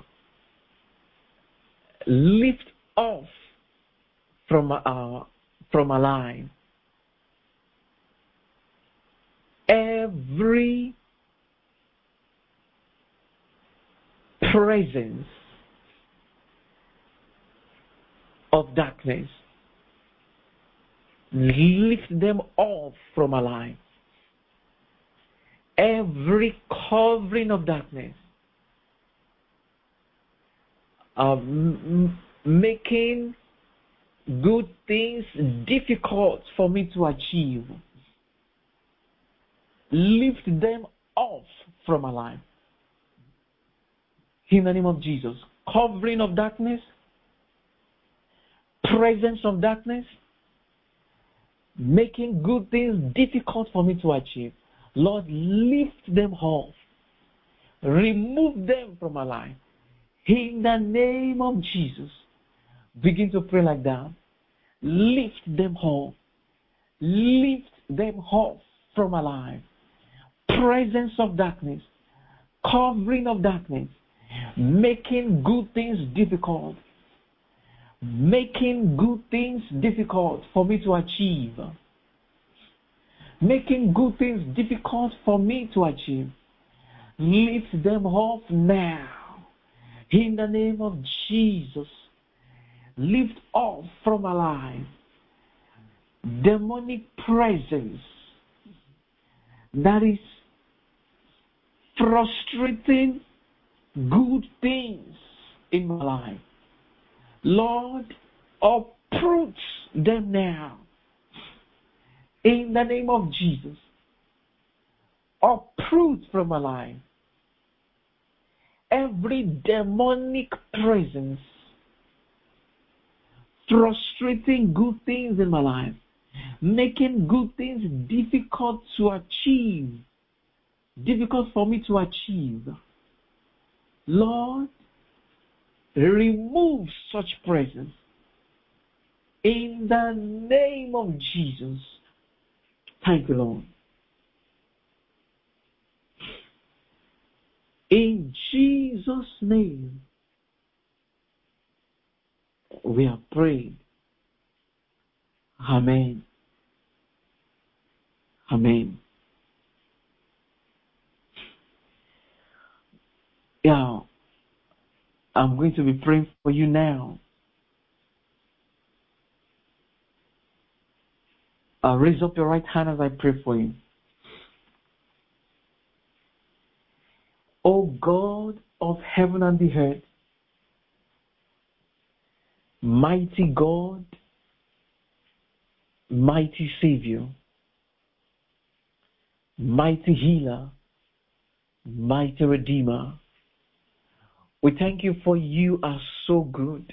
lift off from uh, from a line every presence of darkness. Lift them off from a line. Every covering of darkness, uh, m- making good things difficult for me to achieve. Lift them off from my life. In the name of Jesus. Covering of darkness, presence of darkness, making good things difficult for me to achieve. Lord, lift them off. Remove them from my life. In the name of Jesus. Begin to pray like that. Lift them off. Lift them off from my life. Presence of darkness. Covering of darkness. Making good things difficult. Making good things difficult for me to achieve. Making good things difficult for me to achieve. Lift them off now. In the name of Jesus. Lift off from my life demonic presence that is frustrating good things in my life. Lord, uproot them now. In the name of Jesus. Uproot from my life every demonic presence frustrating good things in my life, making good things difficult to achieve, difficult for me to achieve. Lord, remove such presence in the name of Jesus. Thank you, Lord. In Jesus' name, we have prayed. Amen. Amen. Yeah, I'm going to be praying for you now. Uh, raise up your right hand as I pray for you. O God of heaven and the earth, mighty God, mighty Savior, mighty Healer, mighty Redeemer, we thank you for you are so good.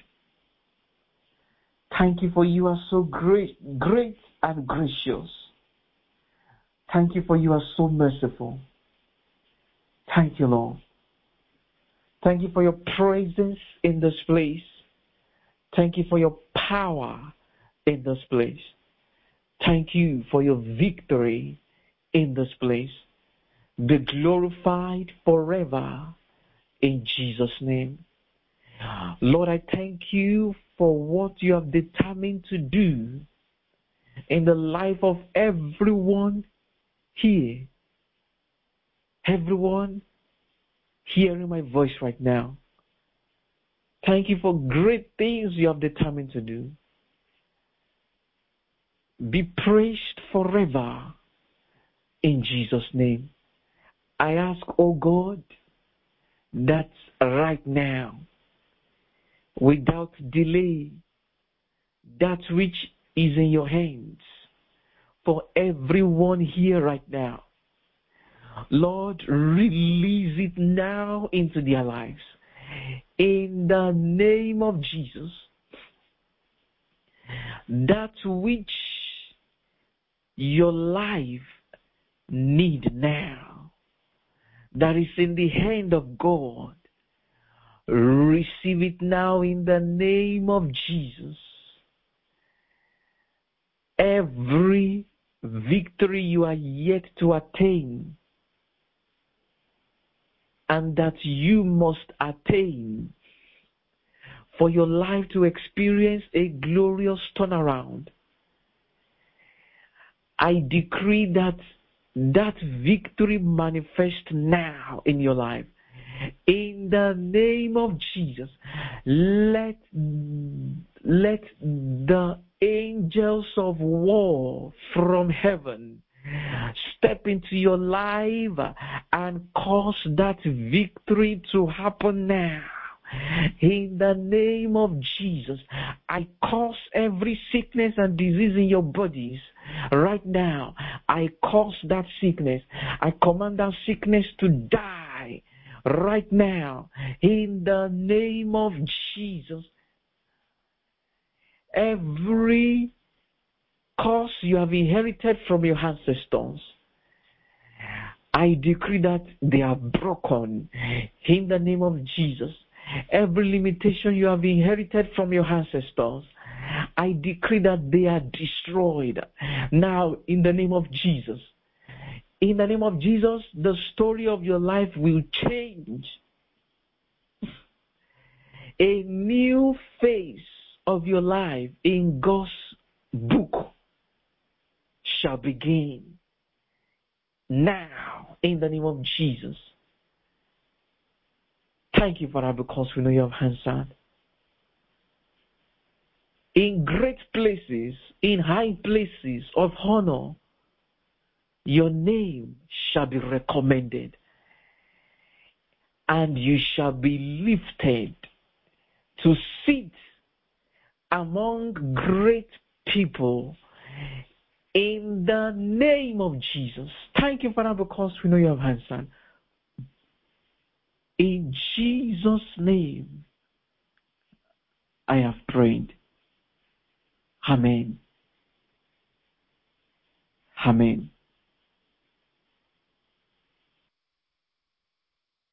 Thank you for you are so great, great and gracious. Thank you for you are so merciful. Thank you, Lord. Thank you for your presence in this place. Thank you for your power in this place. Thank you for your victory in this place. Be glorified forever in Jesus' name. Lord, I thank you for what you have determined to do in the life of everyone here. Everyone hearing my voice right now. Thank you for great things you have determined to do. Be praised forever in Jesus' name. I ask, oh God, that right now, without delay, that which is in your hands for everyone here right now. Lord, release it now into their lives. In the name of Jesus, that which your life need now, that is in the hand of God, receive it now in the name of Jesus. Every victory you are yet to attain, and that you must attain for your life to experience a glorious turnaround, I decree that that victory manifest now in your life. In the name of Jesus, let, let the angels of war from heaven step into your life and cause that victory to happen now. In the name of Jesus, I cause every sickness and disease in your bodies right now. I cause that sickness. I command that sickness to die right now. In the name of Jesus, every curse you have inherited from your ancestors, I decree that they are broken in the name of Jesus. Every limitation you have inherited from your ancestors, I decree that they are destroyed now in the name of Jesus. In the name of Jesus, the story of your life will change. A new phase of your life in God's book shall begin now in the name of Jesus. Thank you, Father, because we know you have answered. In great places, in high places of honor, your name shall be recommended, and you shall be lifted to sit among great people in the name of Jesus. Thank you, Father, because we know you have answered. In Jesus' name, I have prayed. Amen. Amen.